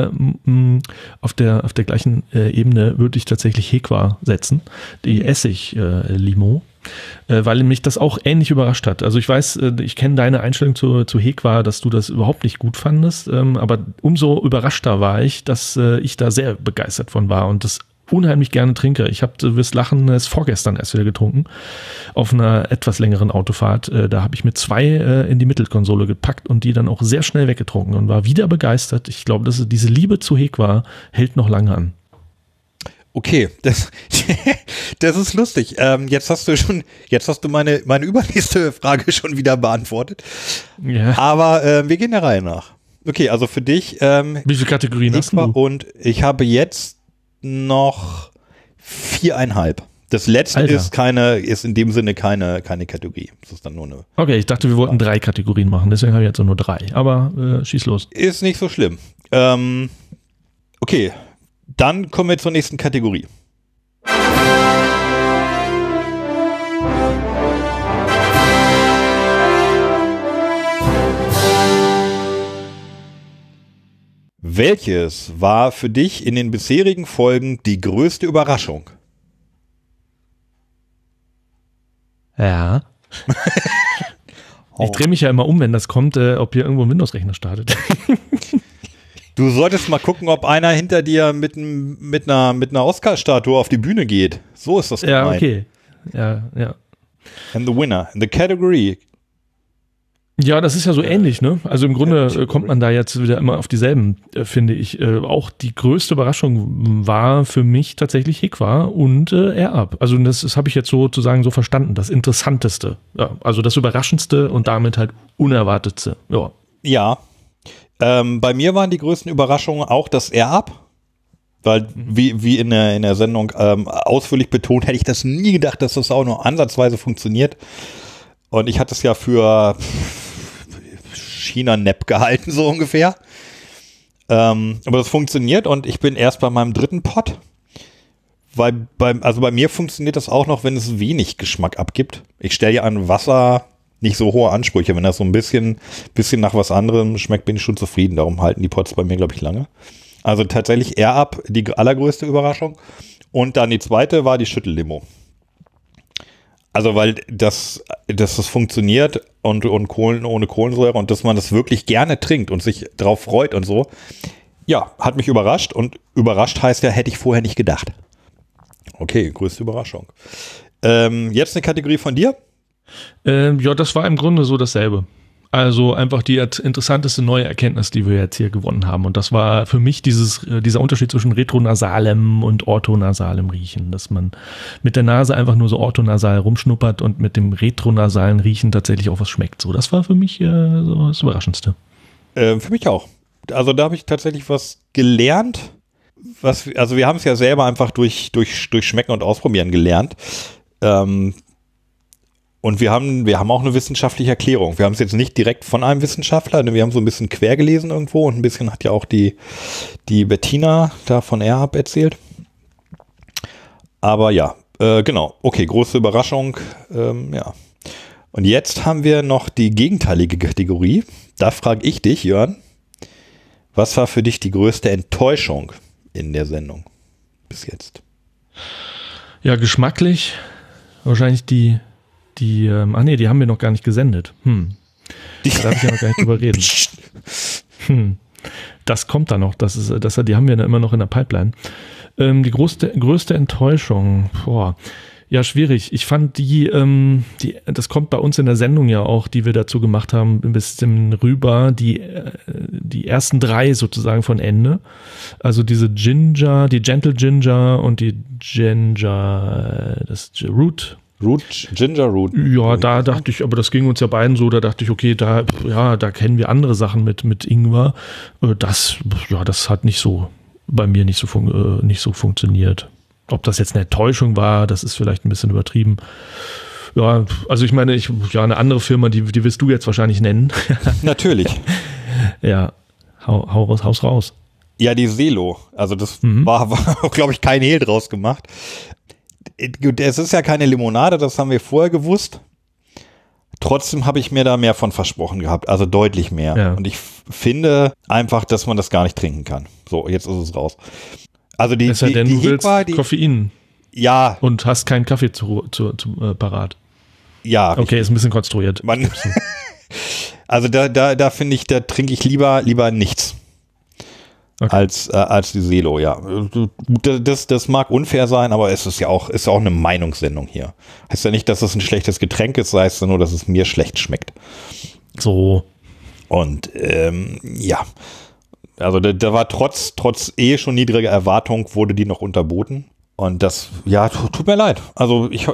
auf der gleichen Ebene würde ich tatsächlich Hequa setzen, die Essig-Limo. Weil mich das auch ähnlich überrascht hat. Also ich weiß, ich kenne deine Einstellung zu Hequa, dass du das überhaupt nicht gut fandest, aber umso überraschter war ich, dass ich da sehr begeistert von war und das unheimlich gerne trinke. Ich habe, du wirst lachen, es vorgestern erst wieder getrunken, auf einer etwas längeren Autofahrt. Da habe ich mir 2 in die Mittelkonsole gepackt und die dann auch sehr schnell weggetrunken und war wieder begeistert. Ich glaube, diese Liebe zu Hequa hält noch lange an. Okay, das ist lustig. Jetzt hast du meine übernächste Frage schon wieder beantwortet. Ja. Aber wir gehen der Reihe nach. Okay, also für dich. Wie viele Kategorien hast du? Und ich habe jetzt noch 4,5. Das letzte ist in dem Sinne keine Kategorie. Das ist dann nur eine. Okay, ich dachte, wir wollten 3 Kategorien machen, deswegen habe ich jetzt nur 3. Aber schieß los. Ist nicht so schlimm. Okay, dann kommen wir zur nächsten Kategorie. Welches war für dich in den bisherigen Folgen die größte Überraschung? Ja. Ich drehe mich ja immer um, wenn das kommt, ob hier irgendwo ein Windows-Rechner startet. Du solltest mal gucken, ob einer hinter dir mit einer Oscar-Statue auf die Bühne geht. So ist das gemeint. Ja, okay. Ja. And the winner in the category. Ja, das ist ja so ähnlich, ne? Also im Grunde kommt man da jetzt wieder immer auf dieselben, finde ich. Auch die größte Überraschung war für mich tatsächlich Hikwa und AirUp. Also das habe ich jetzt sozusagen so verstanden. Das Interessanteste. Ja, also das Überraschendste und damit halt Unerwartetste. Ja. Bei mir waren die größten Überraschungen auch das AirUp. Weil, wie in der Sendung ausführlich betont, hätte ich das nie gedacht, dass das auch nur ansatzweise funktioniert. Und ich hatte es ja für China-Nap gehalten, so ungefähr. Aber das funktioniert und ich bin erst bei meinem 3. Pot. Weil bei mir funktioniert das auch noch, wenn es wenig Geschmack abgibt. Ich stelle ja an Wasser nicht so hohe Ansprüche. Wenn das so ein bisschen nach was anderem schmeckt, bin ich schon zufrieden. Darum halten die Pots bei mir, glaube ich, lange. Also tatsächlich AirUp, die allergrößte Überraschung. Und dann die zweite war die Schüttellimo. Also weil dass das funktioniert und ohne Kohlensäure und dass man das wirklich gerne trinkt und sich drauf freut und so. Ja, hat mich überrascht und überrascht heißt ja, hätte ich vorher nicht gedacht. Okay, größte Überraschung. Jetzt eine Kategorie von dir? Ja, das war im Grunde so dasselbe. Also einfach die interessanteste neue Erkenntnis, die wir jetzt hier gewonnen haben. Und das war für mich dieser Unterschied zwischen retronasalem und orthonasalem Riechen. Dass man mit der Nase einfach nur so orthonasal rumschnuppert und mit dem retronasalen Riechen tatsächlich auch was schmeckt. So, das war für mich so das Überraschendste. Für mich auch. Also da habe ich tatsächlich was gelernt. Also wir haben es ja selber einfach durch Schmecken und Ausprobieren gelernt. Und wir haben auch eine wissenschaftliche Erklärung. Wir haben es jetzt nicht direkt von einem Wissenschaftler, wir haben so ein bisschen quer gelesen irgendwo und ein bisschen hat ja auch die Bettina da von AirUp erzählt. Aber ja, genau. Okay, große Überraschung. Ja. Und jetzt haben wir noch die gegenteilige Kategorie. Da frage ich dich, Jörn, was war für dich die größte Enttäuschung in der Sendung bis jetzt? Ja, geschmacklich wahrscheinlich die haben wir noch gar nicht gesendet. Da darf ich ja noch gar nicht drüber reden. Das kommt da noch. Die haben wir dann immer noch in der Pipeline. Die größte Enttäuschung. Ja, schwierig. Ich fand das kommt bei uns in der Sendung ja auch, die wir dazu gemacht haben, ein bisschen rüber, die ersten 3 sozusagen von Ende. Also diese Ginger, die Gentle Ginger und die Ginger, das Ginger Root. Ja, da dachte ich, aber das ging uns ja beiden so, da dachte ich, okay, da kennen wir andere Sachen mit Ingwer. Das hat bei mir nicht so funktioniert. Ob das jetzt eine Enttäuschung war, das ist vielleicht ein bisschen übertrieben. Ja, also ich meine, eine andere Firma, die willst du jetzt wahrscheinlich nennen. Natürlich. Ja, haus raus. Ja, die Selo. Also das war auch, glaube ich, kein Hehl draus gemacht. Es ist ja keine Limonade, das haben wir vorher gewusst. Trotzdem habe ich mir da mehr von versprochen gehabt, also deutlich mehr. Ja. Und ich finde einfach, dass man das gar nicht trinken kann. So, jetzt ist es raus. Also du willst Koffein. Ja. Und hast keinen Kaffee parat. Ja. Okay, ist ein bisschen konstruiert. Also da finde ich, da trinke ich lieber nichts. Okay. Als die Selo, ja. Das mag unfair sein, aber es ist ja auch eine Meinungssendung hier. Heißt ja nicht, dass es ein schlechtes Getränk ist, heißt ja nur, dass es mir schlecht schmeckt. So. Und ja. Also da war trotz schon niedriger Erwartung, wurde die noch unterboten. Und das, ja, tut mir leid. Also ich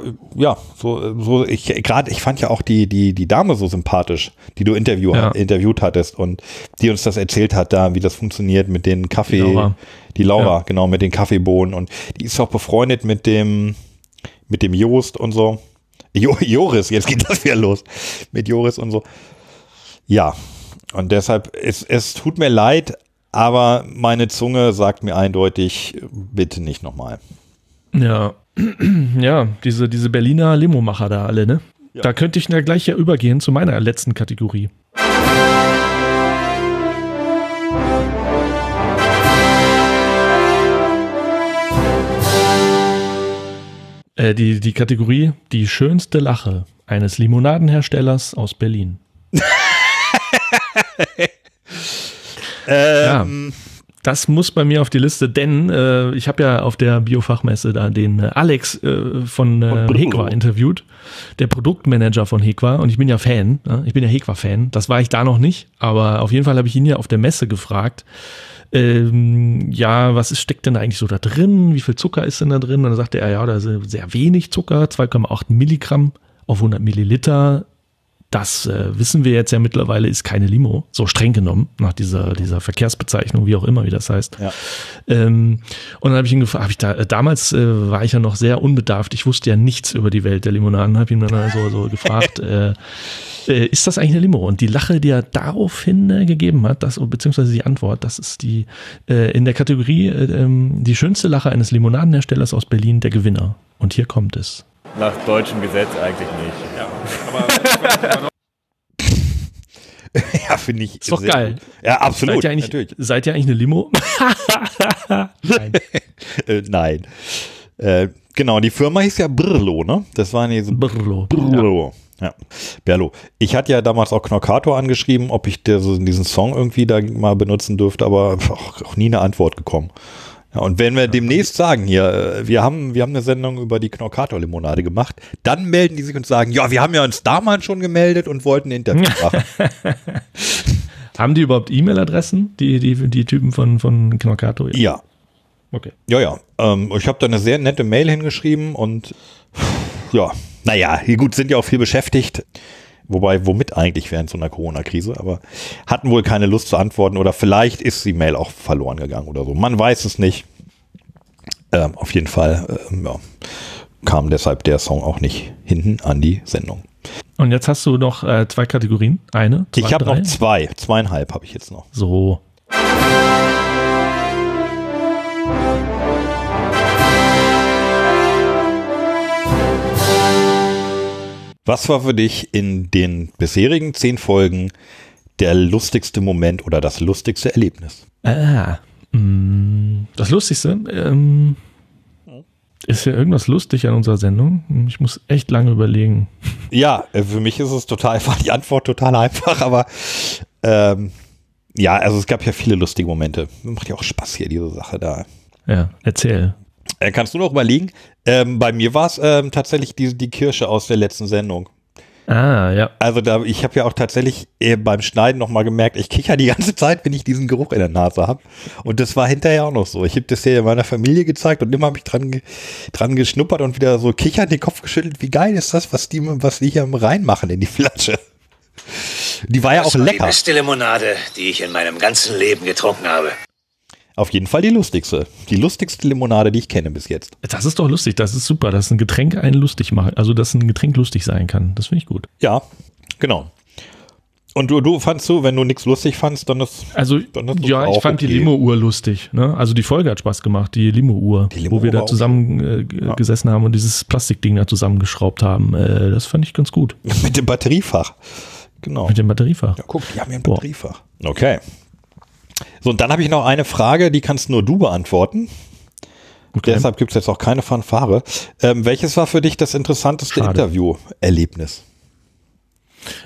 fand ja auch die Dame so sympathisch, die du interviewt hattest und die uns das erzählt hat, da, wie das funktioniert mit den Kaffee, die Laura, genau, mit den Kaffeebohnen, und die ist auch befreundet mit dem Jost und so. Joris, jetzt geht das wieder los. Mit Joris und so. Ja, und deshalb, es tut mir leid, aber meine Zunge sagt mir eindeutig, bitte nicht nochmal. Ja, ja, diese Berliner Limo-Macher da alle, ne? Ja. Da könnte ich gleich übergehen zu meiner letzten Kategorie. Die Kategorie, die schönste Lache eines Limonadenherstellers aus Berlin. Ja, das muss bei mir auf die Liste, denn ich habe ja auf der Biofachmesse da den Alex von Hekwa interviewt, der Produktmanager von Hekwa, und ich bin ja Fan, ich bin ja Hekwa-Fan, das war ich da noch nicht, aber auf jeden Fall habe ich ihn ja auf der Messe gefragt, ja, was steckt denn da eigentlich so da drin, wie viel Zucker ist denn da drin, und dann sagte er, ja, da ist sehr wenig Zucker, 2,8 Milligramm auf 100 Milliliter. Das wissen wir jetzt ja mittlerweile, ist keine Limo, so streng genommen, nach dieser Verkehrsbezeichnung, wie auch immer, wie das heißt. Ja. Und dann habe ich ihn gefragt, damals war ich ja noch sehr unbedarft, ich wusste ja nichts über die Welt der Limonaden, habe ihn dann so gefragt, ist das eigentlich eine Limo? Und die Lache, die er daraufhin gegeben hat, beziehungsweise die Antwort, das ist die in der Kategorie die schönste Lache eines Limonadenherstellers aus Berlin, der Gewinner. Und hier kommt es. Nach deutschem Gesetz eigentlich nicht. Ja, aber ja, finde ich. Ist doch geil. Gut. Ja, absolut. Seid ihr eigentlich eine Limo? Nein. Nein. Genau, die Firma hieß ja Brlo, ne? Das war Brlo. Ja. Berlo. Ich hatte ja damals auch Knockator angeschrieben, ob ich diesen Song irgendwie da mal benutzen dürfte, aber auch nie eine Antwort gekommen. Ja, und wenn wir demnächst sagen, hier, wir haben eine Sendung über die Knockator-Limonade gemacht, dann melden die sich und sagen, ja, wir haben ja uns damals schon gemeldet und wollten ein Interview machen. Haben die überhaupt E-Mail-Adressen, die Typen von Knockator? Ja. Okay. Ja. Ich habe da eine sehr nette Mail hingeschrieben und ja, naja, gut, sind ja auch viel beschäftigt. Wobei, womit eigentlich während so einer Corona-Krise, aber hatten wohl keine Lust zu antworten oder vielleicht ist die Mail auch verloren gegangen oder so. Man weiß es nicht. Auf jeden Fall kam deshalb der Song auch nicht hinten an die Sendung. Und jetzt hast du noch 2 Kategorien? Eine? 2, ich habe noch 2. 2,5 habe ich jetzt noch. So. Was war für dich in den bisherigen 10 Folgen der lustigste Moment oder das lustigste Erlebnis? Das Lustigste? Ist ja irgendwas lustig an unserer Sendung? Ich muss echt lange überlegen. Ja, für mich ist es die Antwort total einfach, aber ja, also es gab ja viele lustige Momente. Macht ja auch Spaß hier, diese Sache da. Ja, erzähl. Kannst du noch überlegen? Bei mir war es tatsächlich die Kirsche aus der letzten Sendung. Ah, ja. Also ich habe ja auch tatsächlich beim Schneiden nochmal gemerkt, ich kicher die ganze Zeit, wenn ich diesen Geruch in der Nase habe. Und das war hinterher auch noch so. Ich habe das ja meiner Familie gezeigt und immer habe ich dran geschnuppert und wieder so kichern den Kopf geschüttelt. Wie geil ist das, was die hier reinmachen in die Flasche? Die war ja auch lecker. Die beste Limonade, die ich in meinem ganzen Leben getrunken habe. Auf jeden Fall die lustigste. Die lustigste Limonade, die ich kenne bis jetzt. Das ist doch lustig, das ist super, dass ein Getränk einen lustig macht. Also, dass ein Getränk lustig sein kann. Das finde ich gut. Ja, genau. Und du fandst wenn du nichts lustig fandst, dann ist ja, ich fand okay. Die Limo-Uhr lustig. Ne? Also die Folge hat Spaß gemacht, die Limo-Uhr, wo wir da zusammen gesessen haben und dieses Plastikding da zusammengeschraubt haben. Das fand ich ganz gut. Mit dem Batteriefach. Genau. Mit dem Batteriefach. Ja, guck, die haben hier ein Batteriefach. Okay. So, und dann habe ich noch eine Frage, die kannst nur du beantworten. Okay. Deshalb gibt es jetzt auch keine Fanfare. Welches war für dich das interessanteste Interview-Erlebnis?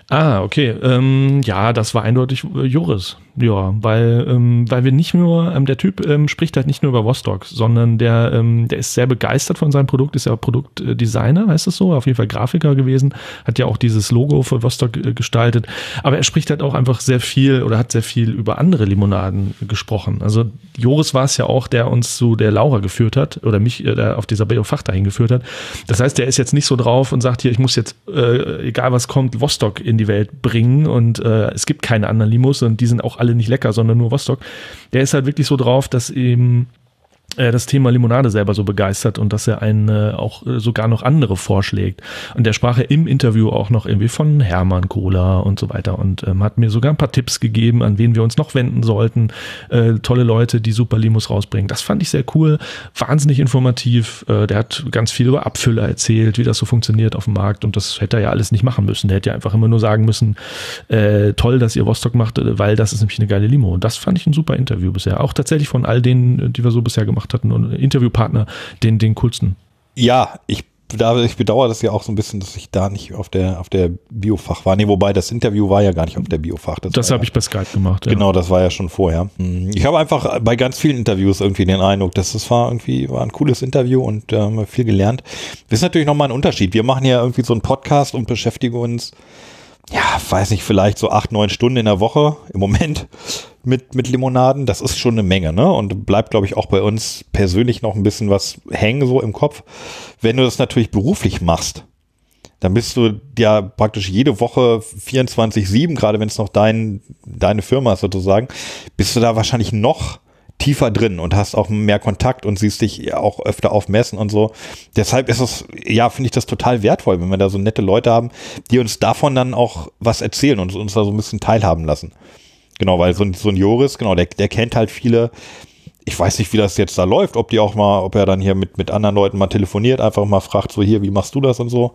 Okay. Ja, das war eindeutig Joris. Ja, weil wir nicht nur, der Typ spricht halt nicht nur über Vostok, sondern der ist sehr begeistert von seinem Produkt, ist ja Produktdesigner, heißt es so, auf jeden Fall Grafiker gewesen, hat ja auch dieses Logo für Vostok gestaltet, aber er spricht halt auch einfach sehr viel oder hat sehr viel über andere Limonaden gesprochen. Also Joris war es ja auch, der uns zu der Laura geführt hat oder mich auf dieser Biofach dahin geführt hat. Das heißt, der ist jetzt nicht so drauf und sagt hier, ich muss jetzt, egal was kommt, Vostok in die Welt bringen und es gibt keine anderen Limos und die sind auch alle nicht lecker, sondern nur Vostok. Der ist halt wirklich so drauf, dass eben das Thema Limonade selber so begeistert und dass er einen auch sogar noch andere vorschlägt. Und der sprach ja im Interview auch noch irgendwie von Hermann Cola und so weiter und hat mir sogar ein paar Tipps gegeben, an wen wir uns noch wenden sollten. Tolle Leute, die super Limos rausbringen. Das fand ich sehr cool, wahnsinnig informativ. Der hat ganz viel über Abfüller erzählt, wie das so funktioniert auf dem Markt und das hätte er ja alles nicht machen müssen. Der hätte ja einfach immer nur sagen müssen, toll, dass ihr Vostok macht, weil das ist nämlich eine geile Limo. Und das fand ich ein super Interview bisher. Auch tatsächlich von all denen, die wir so bisher gemacht hatten und Interviewpartner, den coolsten. Ja, ich bedauere das ja auch so ein bisschen, dass ich da nicht auf der Biofach war. Nee, wobei das Interview war ja gar nicht auf der Biofach. Das habe ich bei Skype gemacht. Ja. Genau, das war ja schon vorher. Ich habe einfach bei ganz vielen Interviews irgendwie den Eindruck, dass es war ein cooles Interview und viel gelernt. Das ist natürlich nochmal ein Unterschied. Wir machen ja irgendwie so einen Podcast und beschäftigen uns, ja, weiß nicht, vielleicht so 8-9 Stunden in der Woche im Moment mit Limonaden. Das ist schon eine Menge, ne? Und bleibt, glaube ich, auch bei uns persönlich noch ein bisschen was hängen so im Kopf. Wenn du das natürlich beruflich machst, dann bist du ja praktisch jede Woche 24/7, gerade wenn es noch deine Firma ist sozusagen, bist du da wahrscheinlich noch tiefer drin und hast auch mehr Kontakt und siehst dich auch öfter auf Messen und so. Deshalb ist es, ja, finde ich das total wertvoll, wenn wir da so nette Leute haben, die uns davon dann auch was erzählen und uns da so ein bisschen teilhaben lassen. Genau, weil so ein Joris, genau, der kennt halt viele. Ich weiß nicht, wie das jetzt da läuft, ob er dann hier mit anderen Leuten mal telefoniert, einfach mal fragt, so hier, wie machst du das und so.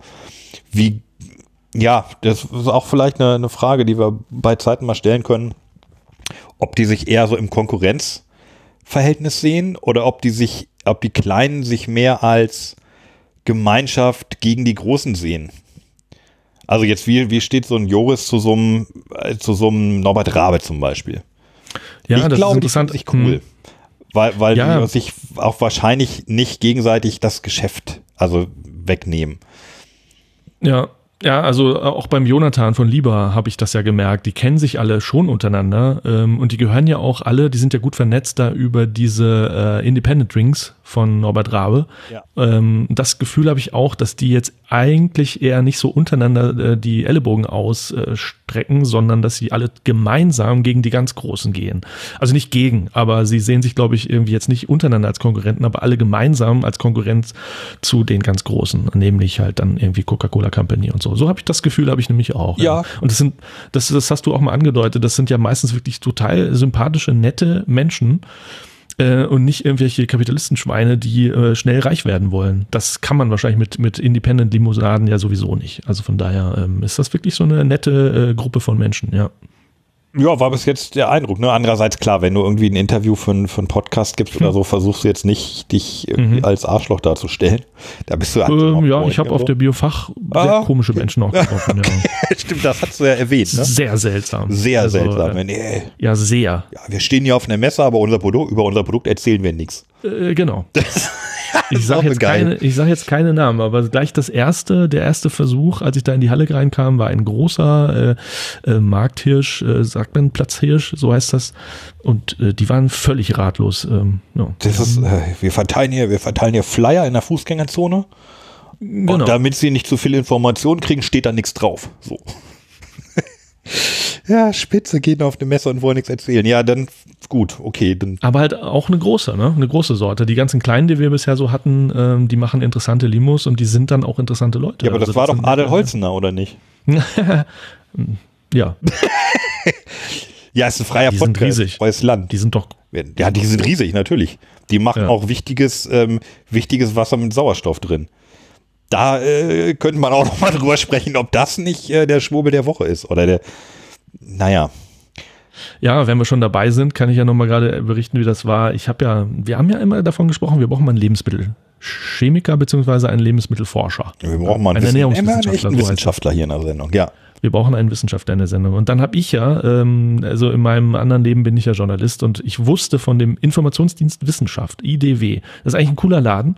Ja, das ist auch vielleicht eine Frage, die wir bei Zeiten mal stellen können, ob die sich eher so im Konkurrenzverhältnis sehen oder ob die Kleinen sich mehr als Gemeinschaft gegen die Großen sehen. Also jetzt, wie steht so ein Joris zu so einem Norbert Rabe zum Beispiel? Ja, ich das glaube, ist interessant. Die sind cool. Weil Ja. die sich auch wahrscheinlich nicht gegenseitig das Geschäft wegnehmen. Ja, also auch beim Jonathan von Lieber habe ich das ja gemerkt. Die kennen sich alle schon untereinander und die gehören ja auch alle, die sind ja gut vernetzt da über diese Independent Drinks von Norbert Rabe. Ja. Das Gefühl habe ich auch, dass die jetzt eigentlich eher nicht so untereinander die Ellenbogen ausstrecken, sondern dass sie alle gemeinsam gegen die ganz Großen gehen. Also nicht gegen, aber sie sehen sich, glaube ich, irgendwie jetzt nicht untereinander als Konkurrenten, aber alle gemeinsam als Konkurrenz zu den ganz Großen, nämlich halt dann irgendwie Coca-Cola Company und so. So habe ich das Gefühl, habe ich nämlich auch. Ja. Und das hast du auch mal angedeutet, das sind ja meistens wirklich total sympathische, nette Menschen und nicht irgendwelche Kapitalistenschweine, die schnell reich werden wollen. Das kann man wahrscheinlich mit Independent-Limonaden ja sowieso nicht. Also von daher ist das wirklich so eine nette Gruppe von Menschen, ja. Ja, war bis jetzt der Eindruck. Ne? Andererseits, klar, wenn du irgendwie ein Interview für einen Podcast gibst oder so, versuchst du jetzt nicht, dich irgendwie als Arschloch darzustellen. Da bist du ja, ich habe auf der Biofach sehr komische Menschen auch getroffen. Ja. Stimmt, das hast du ja erwähnt. Ne? Sehr seltsam. Sehr seltsam. Ja, sehr. Ja, wir stehen hier auf einer Messe, aber über unser Produkt erzählen wir nichts. Genau. Ich sage jetzt keine Namen, aber gleich der erste Versuch, als ich da in die Halle reinkam, war ein großer Markthirsch, sagt man Platzhirsch, so heißt das. Und die waren völlig ratlos. Ja. Das ist, wir verteilen hier Flyer in der Fußgängerzone. Genau. Und damit sie nicht zu viel Informationen kriegen, steht da nichts drauf. So. Ja, Spitze, gehen auf eine Messe und wollen nichts erzählen. Ja, dann gut, okay. Dann. Aber halt auch eine große, ne? Eine große Sorte. Die ganzen kleinen, die wir bisher so hatten, die machen interessante Limos und die sind dann auch interessante Leute. Ja, aber das war doch Adel Holzener, oder nicht? Ja. Ja, ist ein freier die Podcast, sind riesig. freies Land. Die sind doch. Ja, die sind riesig, natürlich. Die machen auch wichtiges Wasser mit Sauerstoff drin. Da könnte man auch noch mal drüber sprechen, ob das nicht der Schwurbel der Woche ist oder naja. Ja, wenn wir schon dabei sind, kann ich ja noch mal gerade berichten, wie das war. Wir haben ja immer davon gesprochen, wir brauchen mal einen Lebensmittelchemiker bzw. einen Lebensmittelforscher. Wir brauchen mal einen Wissenschaftler hier in der Sendung, ja. Wir brauchen einen Wissenschaftler in der Sendung. Und dann habe ich ja, also in meinem anderen Leben bin ich ja Journalist und ich wusste von dem Informationsdienst Wissenschaft, IDW. Das ist eigentlich ein cooler Laden.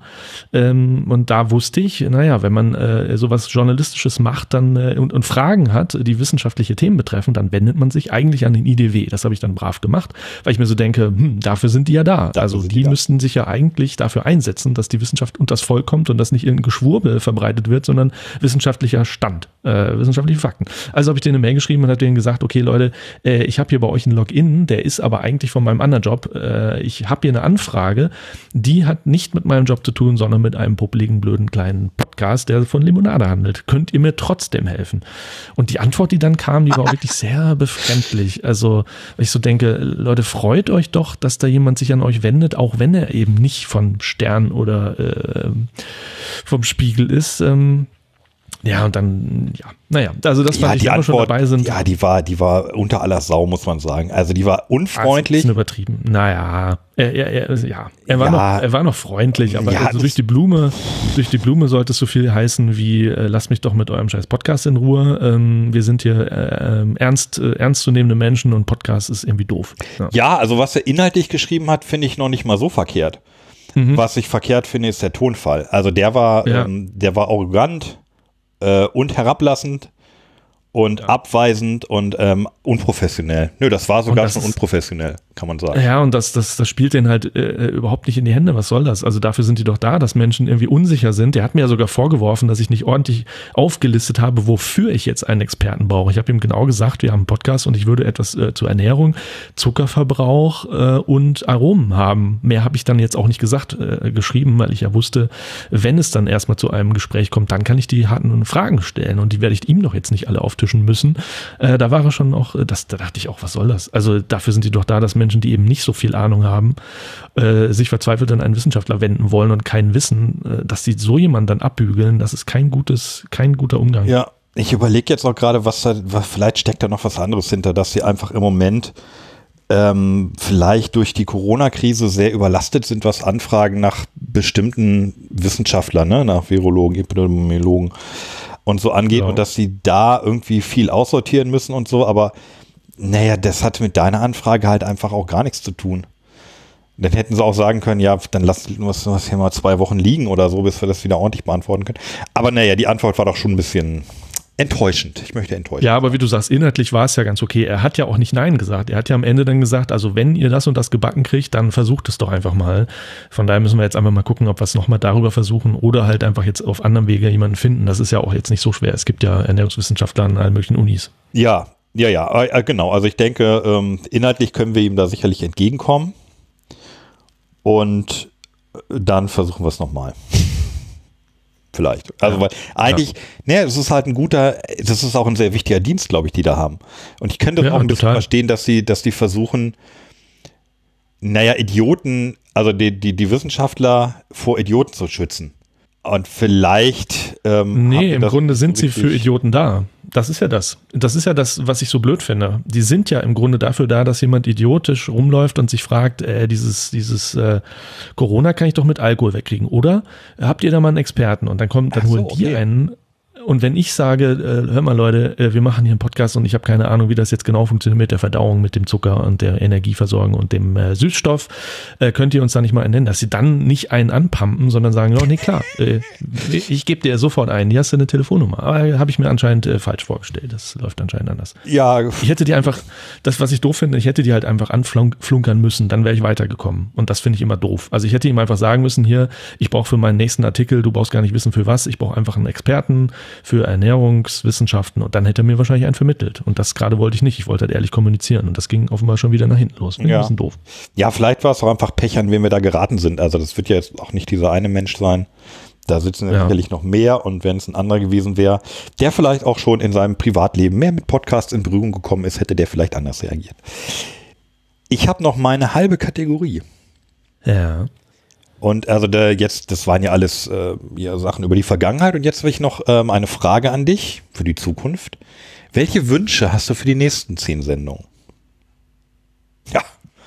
Und da wusste ich, naja, wenn man sowas Journalistisches macht dann und Fragen hat, die wissenschaftliche Themen betreffen, dann wendet man sich eigentlich an den IDW. Das habe ich dann brav gemacht, weil ich mir so denke, dafür sind die ja da. Also die müssten sich ja eigentlich dafür einsetzen, dass die Wissenschaft und das Volk kommt und dass nicht irgendein Geschwurbel verbreitet wird, sondern wissenschaftlicher Stand, wissenschaftliche Fakten. Also habe ich denen eine Mail geschrieben und habe denen gesagt, okay Leute, ich habe hier bei euch ein Login, der ist aber eigentlich von meinem anderen Job. Ich habe hier eine Anfrage, die hat nicht mit meinem Job zu tun, sondern mit einem popeligen, blöden kleinen Podcast, der von Limonade handelt. Könnt ihr mir trotzdem helfen? Und die Antwort, die dann kam, die war wirklich sehr befremdlich. Also, weil ich so denke, Leute, freut euch doch, dass da jemand sich an euch wendet, auch wenn er eben nicht von Stern oder vom Spiegel ist. Ja, und dann, ja, naja, also das fand ich, wenn wir schon dabei sind. Ja, die war unter aller Sau, muss man sagen. Also die war unfreundlich. Das ist übertrieben. Naja, er war noch freundlich, aber also durch die Blume sollte es so viel heißen wie, lasst mich doch mit eurem scheiß Podcast in Ruhe. Wir sind hier ernstzunehmende Menschen und Podcast ist irgendwie doof. Ja, also was er inhaltlich geschrieben hat, finde ich noch nicht mal so verkehrt. Was ich verkehrt finde, ist der Tonfall. Also der war arrogant und herablassend und abweisend und unprofessionell. Nö, das war sogar schon unprofessionell, kann man sagen. Ja, und das spielt denen halt überhaupt nicht in die Hände. Was soll das? Also dafür sind die doch da, dass Menschen irgendwie unsicher sind. Der hat mir ja sogar vorgeworfen, dass ich nicht ordentlich aufgelistet habe, wofür ich jetzt einen Experten brauche. Ich habe ihm genau gesagt, wir haben einen Podcast und ich würde etwas zur Ernährung, Zuckerverbrauch und Aromen haben. Mehr habe ich dann jetzt auch nicht geschrieben, weil ich ja wusste, wenn es dann erstmal zu einem Gespräch kommt, dann kann ich die harten Fragen stellen und die werde ich ihm doch jetzt nicht alle auftischen müssen. Da war er schon auch, da dachte ich auch, was soll das? Also dafür sind die doch da, dass Menschen, die eben nicht so viel Ahnung haben, sich verzweifelt an einen Wissenschaftler wenden wollen und kein Wissen, dass sie so jemanden dann abbügeln, das ist kein guter Umgang. Ja, ich überlege jetzt auch gerade, vielleicht steckt da noch was anderes hinter, dass sie einfach im Moment vielleicht durch die Corona-Krise sehr überlastet sind, was Anfragen nach bestimmten Wissenschaftlern, ne, nach Virologen, Epidemiologen und so angeht, und dass sie da irgendwie viel aussortieren müssen und so, aber naja, das hat mit deiner Anfrage halt einfach auch gar nichts zu tun. Dann hätten sie auch sagen können, ja, dann lass uns hier mal 2 Wochen liegen oder so, bis wir das wieder ordentlich beantworten können. Aber naja, die Antwort war doch schon ein bisschen enttäuschend. Ich möchte enttäuschen. Ja, aber wie du sagst, inhaltlich war es ja ganz okay. Er hat ja auch nicht Nein gesagt. Er hat ja am Ende dann gesagt, also wenn ihr das und das gebacken kriegt, dann versucht es doch einfach mal. Von daher müssen wir jetzt einfach mal gucken, ob wir es nochmal darüber versuchen oder halt einfach jetzt auf anderem Wege jemanden finden. Das ist ja auch jetzt nicht so schwer. Es gibt ja Ernährungswissenschaftler an allen möglichen Unis. Ja, genau. Also ich denke, inhaltlich können wir ihm da sicherlich entgegenkommen und dann versuchen wir es nochmal. Vielleicht. Also, weil eigentlich, es ist halt das ist auch ein sehr wichtiger Dienst, glaube ich, die da haben. Und ich könnte auch ein bisschen verstehen, dass die versuchen, Idioten, also die Wissenschaftler vor Idioten zu schützen. Und vielleicht. Im Grunde sind sie für Idioten da. Das ist ja das. Das ist ja das, was ich so blöd finde. Die sind ja im Grunde dafür da, dass jemand idiotisch rumläuft und sich fragt, dieses Corona kann ich doch mit Alkohol wegkriegen, oder? Habt ihr da mal einen Experten? Und dann holen die einen. Und wenn ich sage, hör mal Leute, wir machen hier einen Podcast und ich habe keine Ahnung, wie das jetzt genau funktioniert mit der Verdauung, mit dem Zucker und der Energieversorgung und dem Süßstoff, könnt ihr uns da nicht mal nennen, dass sie dann nicht einen anpumpen, sondern sagen, ja, nee, klar, ich gebe dir sofort einen, hier hast du eine Telefonnummer. Aber habe ich mir anscheinend falsch vorgestellt, das läuft anscheinend anders. Ja. Ich hätte die einfach, das, was ich doof finde, ich hätte die halt einfach anflunkern müssen, dann wäre ich weitergekommen. Und das finde ich immer doof. Also ich hätte ihm einfach sagen müssen, hier, ich brauche für meinen nächsten Artikel, du brauchst gar nicht wissen für was, ich brauche einfach einen Experten für Ernährungswissenschaften und dann hätte er mir wahrscheinlich einen vermittelt. Und das gerade wollte ich nicht. Ich wollte halt ehrlich kommunizieren und das ging offenbar schon wieder nach hinten los. Ein bisschen doof. Ja, vielleicht war es auch einfach Pech, an wem wir da geraten sind. Also das wird ja jetzt auch nicht dieser eine Mensch sein. Da sitzen ja sicherlich noch mehr und wenn es ein anderer gewesen wäre, der vielleicht auch schon in seinem Privatleben mehr mit Podcasts in Berührung gekommen ist, hätte der vielleicht anders reagiert. Ich habe noch meine halbe Kategorie. Ja. Und also das waren ja alles Sachen über die Vergangenheit. Und jetzt habe ich noch eine Frage an dich für die Zukunft. Welche Wünsche hast du für die nächsten 10 Sendungen? Ja,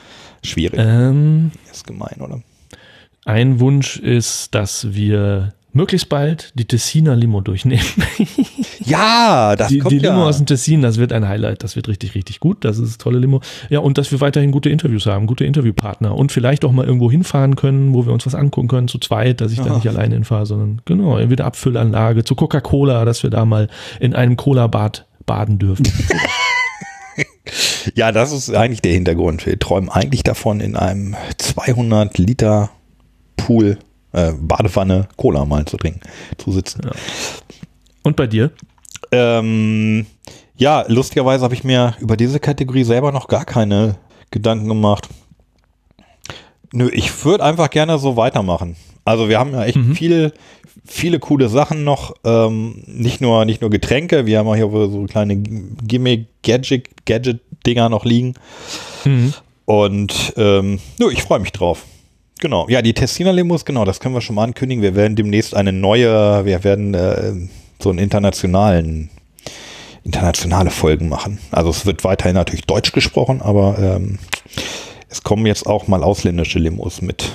schwierig. Das ist gemein, oder? Ein Wunsch ist, dass wir möglichst bald die Tessiner Limo durchnehmen. Ja, das kommt die Limo ja. aus dem Tessin, das wird ein Highlight, das wird richtig, richtig gut, das ist tolle Limo. Ja, und dass wir weiterhin gute Interviews haben, gute Interviewpartner und vielleicht auch mal irgendwo hinfahren können, wo wir uns was angucken können, zu zweit, dass ich da nicht alleine hinfahre, sondern genau, entweder Abfüllanlage, zu Coca-Cola, dass wir da mal in einem Cola-Bad baden dürfen. Ja, das ist eigentlich der Hintergrund. Wir träumen eigentlich davon, in einem 200 Liter Pool, Badewanne, Cola mal zu trinken, zu sitzen. Ja. Und bei dir? Ja, lustigerweise habe ich mir über diese Kategorie selber noch gar keine Gedanken gemacht. Nö, ich würde einfach gerne so weitermachen. Also wir haben ja echt viele coole Sachen noch, nicht nur Getränke, wir haben auch hier so kleine Gimmick-Gadget-Dinger noch liegen. Und nö, ich freue mich drauf. Genau, ja, die Tessiner Limos, genau, das können wir schon mal ankündigen. Wir werden demnächst so einen internationale Folgen machen. Also es wird weiterhin natürlich Deutsch gesprochen, aber es kommen jetzt auch mal ausländische Limos mit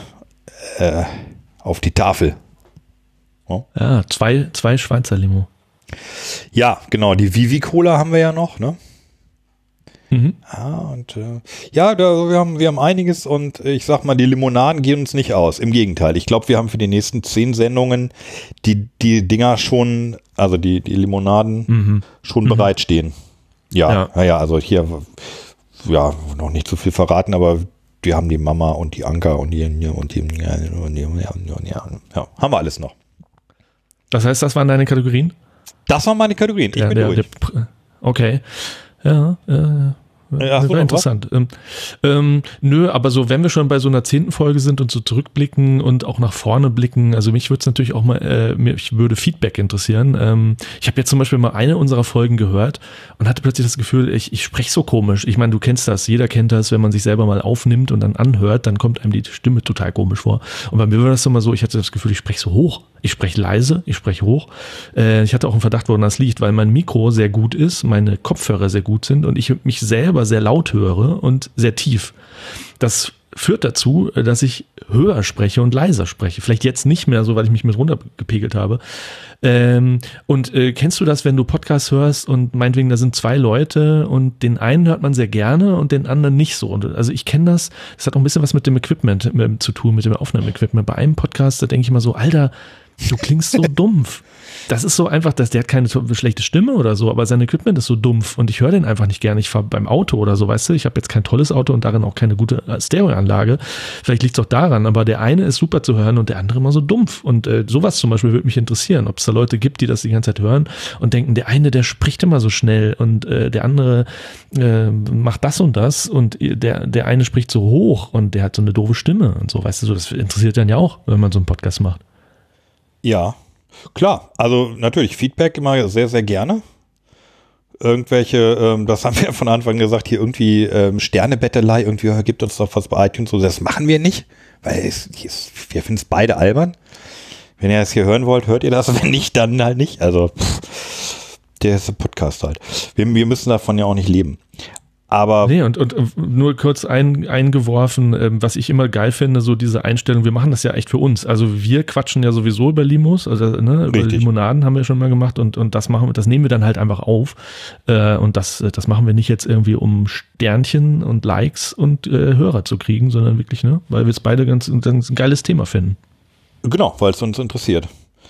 auf die Tafel. Oh. Ja, zwei Schweizer Limo. Ja, genau, die Vivi-Cola haben wir ja noch, ne? Ja, und wir haben einiges und ich sag mal, die Limonaden gehen uns nicht aus. Im Gegenteil, ich glaube, wir haben für die nächsten 10 Sendungen die Dinger schon, also die Limonaden schon bereitstehen. Ja, also hier, ja, noch nicht so viel verraten, aber wir haben die Mama und die Anka und die haben wir alles noch. Das heißt, das waren deine Kategorien? Das waren meine Kategorien. Ich bin durch. Okay. Ja, wäre interessant. Nö, aber so, wenn wir schon bei so einer 10. Folge sind und so zurückblicken und auch nach vorne blicken, also mich würde es natürlich auch mal, mich würde Feedback interessieren. Ich habe jetzt zum Beispiel mal eine unserer Folgen gehört und hatte plötzlich das Gefühl, ich spreche so komisch. Ich meine, du kennst das, jeder kennt das, wenn man sich selber mal aufnimmt und dann anhört, dann kommt einem die Stimme total komisch vor. Und bei mir war das immer so, ich hatte das Gefühl, ich spreche so hoch. Ich spreche leise, ich spreche hoch. Ich hatte auch einen Verdacht, woran das liegt, weil mein Mikro sehr gut ist, meine Kopfhörer sehr gut sind und ich mich selber sehr laut höre und sehr tief. Das führt dazu, dass ich höher spreche und leiser spreche. Vielleicht jetzt nicht mehr so, weil ich mich mit runtergepegelt habe. Kennst du das, wenn du Podcasts hörst und meinetwegen, da sind 2 Leute und den einen hört man sehr gerne und den anderen nicht so? Und also ich kenne das hat auch ein bisschen was mit dem Equipment zu tun, mit dem Aufnahmeequipment. Bei einem Podcast, da denke ich mal so, Alter, du klingst so dumpf. Das ist so einfach, der hat keine schlechte Stimme oder so, aber sein Equipment ist so dumpf und ich höre den einfach nicht gerne. Ich fahre beim Auto oder so, weißt du, ich habe jetzt kein tolles Auto und darin auch keine gute Stereoanlage. Vielleicht liegt es auch daran, aber der eine ist super zu hören und der andere immer so dumpf. Und sowas zum Beispiel würde mich interessieren, ob es da Leute gibt, die das die ganze Zeit hören und denken, der eine, der spricht immer so schnell und der andere macht das und das und der eine spricht so hoch und der hat so eine doofe Stimme und so, weißt du, so, das interessiert dann ja auch, wenn man so einen Podcast macht. Ja. Klar, also natürlich Feedback immer sehr, sehr gerne. Irgendwelche, das haben wir von Anfang gesagt, hier irgendwie Sternebettelei, irgendwie gibt uns doch was bei iTunes, so, das machen wir nicht, weil wir finden es beide albern. Wenn ihr das hier hören wollt, hört ihr das, wenn nicht, dann halt nicht. Also der ist ein Podcast halt. Wir müssen davon ja auch nicht leben. Aber nee, und nur kurz eingeworfen, was ich immer geil finde, so diese Einstellung, wir machen das ja echt für uns. Also wir quatschen ja sowieso über Limos, also über Limonaden haben wir schon mal gemacht und das nehmen wir dann halt einfach auf. Und das machen wir nicht jetzt irgendwie, um Sternchen und Likes und Hörer zu kriegen, sondern wirklich, ne, weil wir es beide ganz ein geiles Thema finden. Genau, weil es uns interessiert.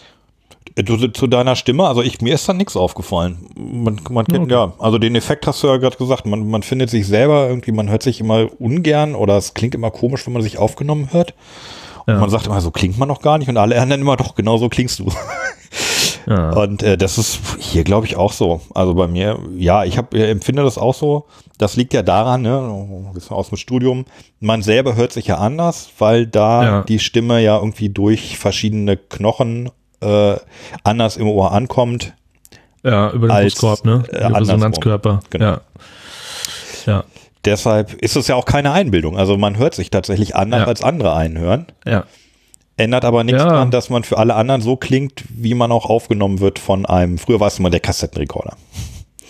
Zu deiner Stimme, also mir ist da nichts aufgefallen. Man kennt, ja, also den Effekt hast du ja gerade gesagt, man findet sich selber irgendwie, man hört sich immer ungern oder es klingt immer komisch, wenn man sich aufgenommen hört. Und man sagt immer, so klingt man noch gar nicht und alle anderen immer, doch, genau so klingst du. Ja. Und das ist hier, glaube ich, auch so. Also bei mir, ja, ich empfinde das auch so. Das liegt ja daran, ne, aus dem Studium, man selber hört sich ja anders, weil da die Stimme ja irgendwie durch verschiedene Knochen anders im Ohr ankommt. Ja, über den Brustkorb, ne? Über Resonanzkörper. Genau. Ja. Deshalb ist es ja auch keine Einbildung. Also man hört sich tatsächlich anders, als andere einen hören. Ja. Ändert aber nichts daran, dass man für alle anderen so klingt, wie man auch aufgenommen wird von einem, früher war es immer der Kassettenrekorder.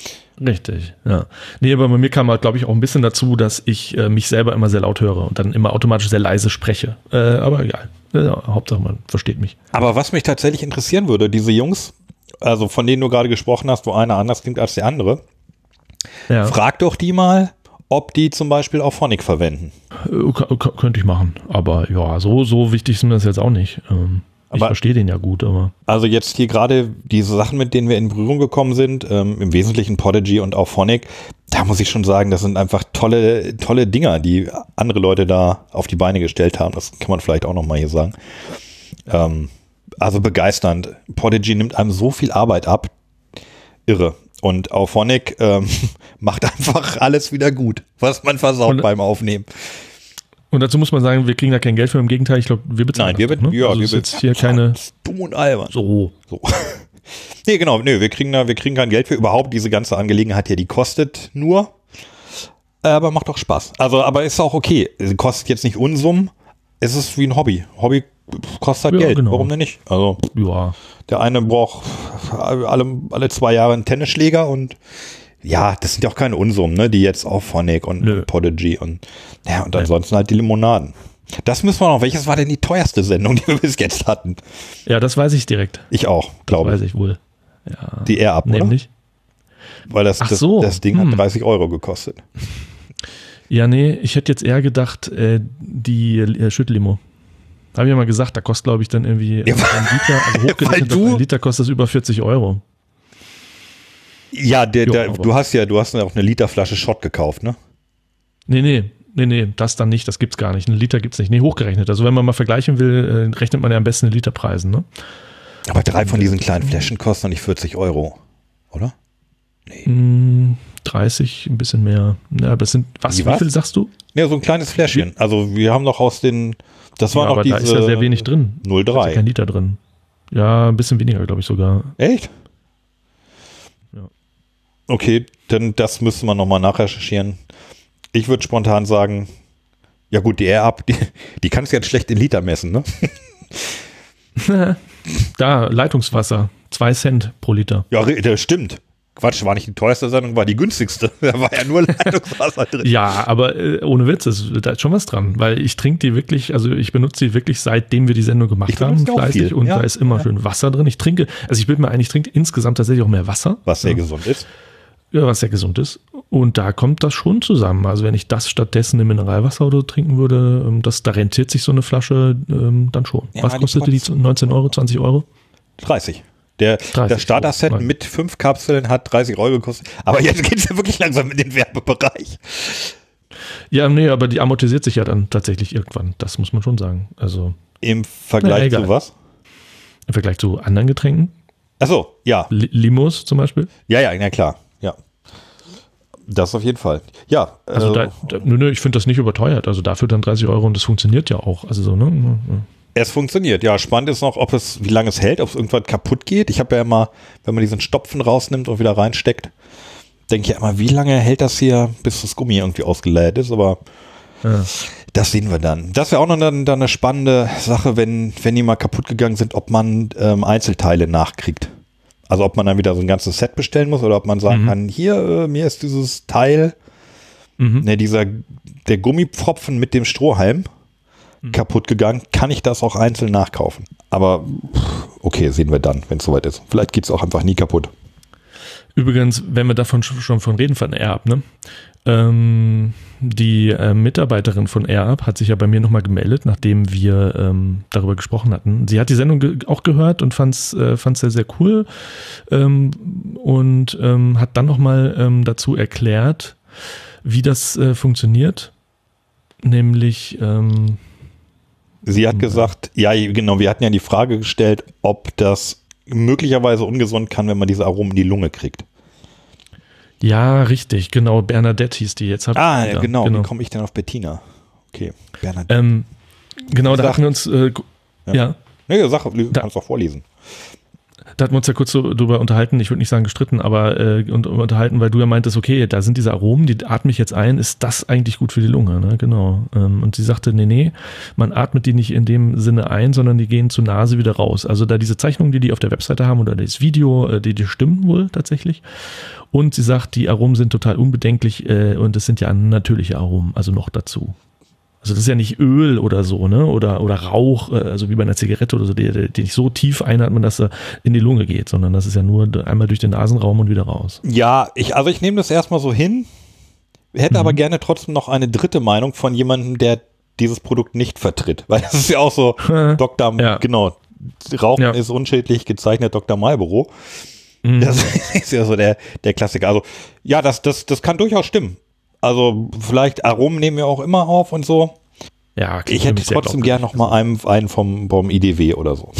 Richtig, ja. Nee, aber bei mir kam halt, glaube ich, auch ein bisschen dazu, dass ich mich selber immer sehr laut höre und dann immer automatisch sehr leise spreche. Aber egal. Hauptsache, man versteht mich. Aber was mich tatsächlich interessieren würde, diese Jungs, also von denen du gerade gesprochen hast, wo einer anders klingt als der andere, Ja. frag doch die mal, ob die zum Beispiel auch Phonic verwenden. Könnte ich machen, aber ja, so wichtig ist mir das jetzt auch nicht. Ich Aber- verstehe den ja gut, aber Also jetzt hier gerade diese Sachen, mit denen wir in Berührung gekommen sind, im Wesentlichen Podigy und auch Phonic, da muss ich schon sagen, das sind einfach tolle Dinger, die andere Leute da auf die Beine gestellt haben. Das kann man vielleicht auch nochmal hier sagen. Also begeisternd. Podigy nimmt einem so viel Arbeit ab. Irre. Und auch Phonic macht einfach alles wieder gut, was man versaut beim Aufnehmen. und dazu muss man sagen, wir kriegen da kein Geld für, im Gegenteil, ich glaube, wir bezahlen. Nein, das, ne? Also es ist jetzt hier keine dumm und albern. so. Nee, genau, wir kriegen kein Geld für überhaupt. Diese ganze Angelegenheit hier, die kostet nur. Aber macht doch Spaß. Also, aber ist auch okay. Sie kostet jetzt nicht Unsummen. Es ist wie ein Hobby. Hobby kostet halt Ja, Geld. genau. Warum denn nicht? Also, Ja. der eine braucht alle 2 Jahre einen Tennisschläger und ja, das sind ja auch keine Unsummen, ne, die jetzt auch Phonic und Nö. Podigy und ansonsten halt die Limonaden. Das müssen wir noch. Welches war denn die teuerste Sendung, die wir bis jetzt hatten? Ja, das weiß ich direkt. Ich auch, glaube Weiß ich. ich wohl. Ja. Die Air-Up, oder? Nämlich? Weil das Ding hat 30 Euro gekostet. Ja, nee, ich hätte jetzt eher gedacht, die Schüttlimo. Habe ich ja mal gesagt, da kostet, glaube ich, dann irgendwie Ja, ein Liter, also hochgerechnet, weil ein Liter kostet das über 40 Euro. Ja, aber- du hast ja auch eine Literflasche Schott gekauft, ne? Nee, das dann nicht, das gibt's gar nicht. Ein Liter gibt's nicht. Nee, hochgerechnet. Also wenn man mal vergleichen will, rechnet man ja am besten in Literpreisen, ne? Aber 3 von diesen kleinen Flaschen kosten doch nicht 40 Euro, oder? 30, ein bisschen mehr. Ja, aber es sind, Wie wie viel sagst du? Ja, so ein kleines Fläschchen. Also wir haben doch das waren Ja, auch aber diese da ist ja sehr wenig drin. Da ist ja 0,3. kein Liter drin. Ja, ein bisschen weniger, glaube ich sogar. Echt? Ja. Okay, dann das müsste man nochmal nachrecherchieren. Ich würde spontan sagen, ja gut, die Air-Up, die kannst du jetzt schlecht in Liter messen, ne? Da, Leitungswasser. 2 Cent pro Liter. Ja, das stimmt. Quatsch, war nicht die teuerste Sendung, war die günstigste. Da war ja nur Leitungswasser drin. Ja, aber ohne Witz, da ist schon was dran, weil ich trinke die wirklich, also ich benutze die wirklich, seitdem wir die Sendung gemacht Ich haben, benutze die auch fleißig, viel. und Ja, da ist immer schön Wasser drin. Ich bilde mir ein, ich trinke insgesamt tatsächlich auch mehr Wasser. Was sehr gesund ist. Ja, was sehr gesund ist. Und da kommt das schon zusammen. Also wenn ich das stattdessen im Mineralwasser oder so trinken würde, da rentiert sich so eine Flasche dann schon. Ja, was die kostete die? 19 Euro, 20 Euro? 30. Das Starter-Set Euro. mit 5 Kapseln hat 30 Euro gekostet. Aber jetzt geht es ja wirklich langsam in den Werbebereich. Ja, nee, aber die amortisiert sich ja dann tatsächlich irgendwann. Das muss man schon sagen. Also Im Vergleich egal. zu was? im Vergleich zu anderen Getränken. Achso, ja. Limos zum Beispiel. Ja, na klar. Ja. Das auf jeden Fall. Ja. Also ich finde das nicht überteuert. Also dafür dann 30 Euro und das funktioniert ja auch. Also so, ne? Es funktioniert. Ja, spannend ist noch, wie lange es hält, ob es irgendwann kaputt geht. Ich habe ja immer, wenn man diesen Stopfen rausnimmt und wieder reinsteckt, denke ich ja immer, wie lange hält das hier, bis das Gummi irgendwie ausgeleiert ist, aber Ja. das sehen wir dann. Das wäre auch noch dann eine spannende Sache, wenn die mal kaputt gegangen sind, ob man Einzelteile nachkriegt. Also ob man dann wieder so ein ganzes Set bestellen muss oder ob man sagen kann, hier, mir ist dieses Teil, ne, der Gummipfropfen mit dem Strohhalm kaputt gegangen, kann ich das auch einzeln nachkaufen. Aber okay, sehen wir dann, wenn es soweit ist. Vielleicht geht es auch einfach nie kaputt. Übrigens, wenn wir davon schon von reden, von AirUp, ne? Die Mitarbeiterin von AirUp hat sich ja bei mir nochmal gemeldet, nachdem wir darüber gesprochen hatten. Sie hat die Sendung auch gehört und fand es sehr, sehr cool und hat dann nochmal dazu erklärt, wie das funktioniert. Nämlich Sie hat gesagt, ja genau, wir hatten ja die Frage gestellt, ob das möglicherweise ungesund kann, wenn man diese Aromen in die Lunge kriegt. ja, richtig, genau, Bernadette hieß die jetzt. Ja, genau. Wie komme ich denn auf Bettina? Okay, Bernadette. Genau, da Sag. hatten wir uns, ja. Nee, du kannst auch vorlesen. Da hatten wir uns ja kurz so drüber unterhalten, ich würde nicht sagen gestritten, aber unterhalten, weil du ja meintest, okay, da sind diese Aromen, die atme ich jetzt ein, ist das eigentlich gut für die Lunge, ne? Genau. Und sie sagte, nee, man atmet die nicht in dem Sinne ein, sondern die gehen zur Nase wieder raus. Also da diese Zeichnungen, die auf der Webseite haben oder das Video, die stimmen wohl tatsächlich. Und sie sagt, die Aromen sind total unbedenklich und es sind ja natürliche Aromen, also noch dazu. Also das ist ja nicht Öl oder so, ne? Oder Rauch, also wie bei einer Zigarette oder so, die nicht so tief einatmen, dass er in die Lunge geht, sondern das ist ja nur einmal durch den Nasenraum und wieder raus. Ja, ich nehme das erstmal so hin, hätte aber gerne trotzdem noch eine dritte Meinung von jemandem, der dieses Produkt nicht vertritt. Weil das ist ja auch so, genau, Rauchen ist unschädlich, gezeichnet Dr. Marlboro. Das ist ja so der Klassiker. Also ja, das kann durchaus stimmen. Also vielleicht Aromen nehmen wir auch immer auf und so. Ja, ich hätte trotzdem gern noch mal einen vom IDW oder so.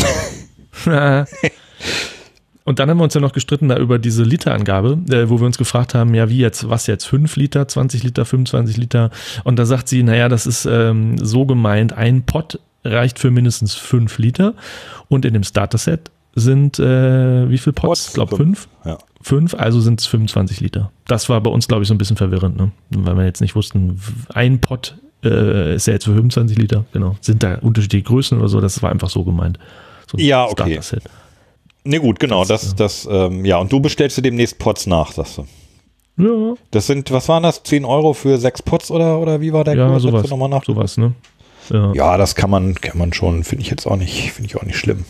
Und dann haben wir uns ja noch gestritten da über diese Literangabe, wo wir uns gefragt haben, ja wie jetzt, was jetzt, 5 Liter, 20 Liter, 25 Liter. Und da sagt sie, naja, das ist so gemeint, ein Pott reicht für mindestens 5 Liter. Und in dem Starter-Set sind wie viel Pots? Ich glaube 5. Ja. 5, also sind es 25 Liter. Das war bei uns, glaube ich, so ein bisschen verwirrend, ne? Weil wir jetzt nicht wussten, ein Pott ist ja jetzt für 25 Liter, genau. Sind da unterschiedliche Größen oder so, das war einfach so gemeint. So ja, okay. Ne, gut, genau, und du bestellst dir demnächst Pots nach, sagst du. Ja. Das sind, was waren das, 10 € für 6 Pots oder wie war der Kurs? Ja, sowas, ne? Ja, das kann man schon, finde ich auch nicht schlimm.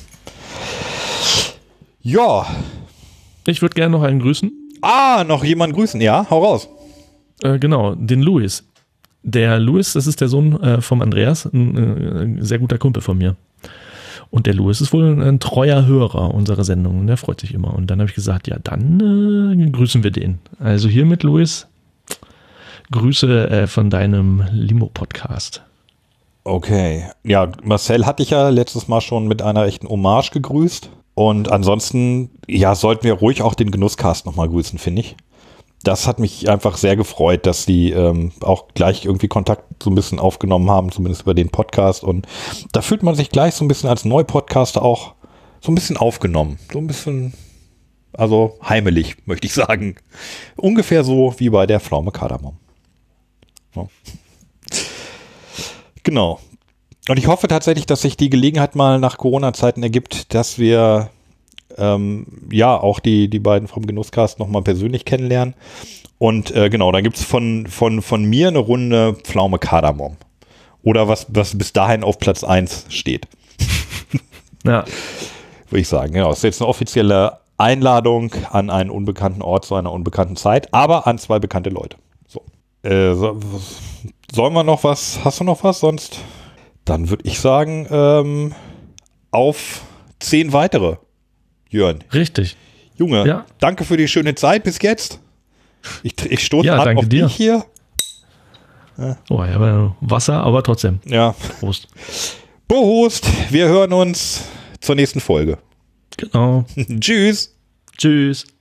Ja. Ich würde gerne noch einen grüßen. Noch jemanden grüßen, ja, hau raus. Genau, den Louis. Der Louis, das ist der Sohn vom Andreas, ein sehr guter Kumpel von mir. Und der Louis ist wohl ein treuer Hörer unserer Sendung und der freut sich immer. Und dann habe ich gesagt, ja, dann grüßen wir den. Also hiermit, Louis, Grüße von deinem Limo-Podcast. Okay, ja, Marcel hatte ich ja letztes Mal schon mit einer echten Hommage gegrüßt. Und ansonsten, ja, sollten wir ruhig auch den Genusscast nochmal grüßen, finde ich. Das hat mich einfach sehr gefreut, dass die auch gleich irgendwie Kontakt so ein bisschen aufgenommen haben, zumindest über den Podcast. Und da fühlt man sich gleich so ein bisschen als Neupodcaster auch so ein bisschen aufgenommen. So ein bisschen, also heimelig, möchte ich sagen. Ungefähr so wie bei der Pflaume Kardamom. Ja. Genau. Und ich hoffe tatsächlich, dass sich die Gelegenheit mal nach Corona-Zeiten ergibt, dass wir auch die beiden vom Genusscast nochmal persönlich kennenlernen. Und genau, da gibt es von mir eine Runde Pflaume Kardamom. Oder was bis dahin auf Platz 1 steht. Ja. Würde ich sagen. Genau, das ist jetzt eine offizielle Einladung an einen unbekannten Ort zu einer unbekannten Zeit, aber an 2 bekannte Leute. So. Sollen wir noch was? Hast du noch was? Sonst... Dann würde ich sagen, auf 10 weitere, Jörn. Richtig. Junge, danke für die schöne Zeit bis jetzt. Ich stoße ab auf dir. dich hier. Oh, ja, Wasser, aber trotzdem. Ja. Prost. Prost. Wir hören uns zur nächsten Folge. Genau. Tschüss. Tschüss.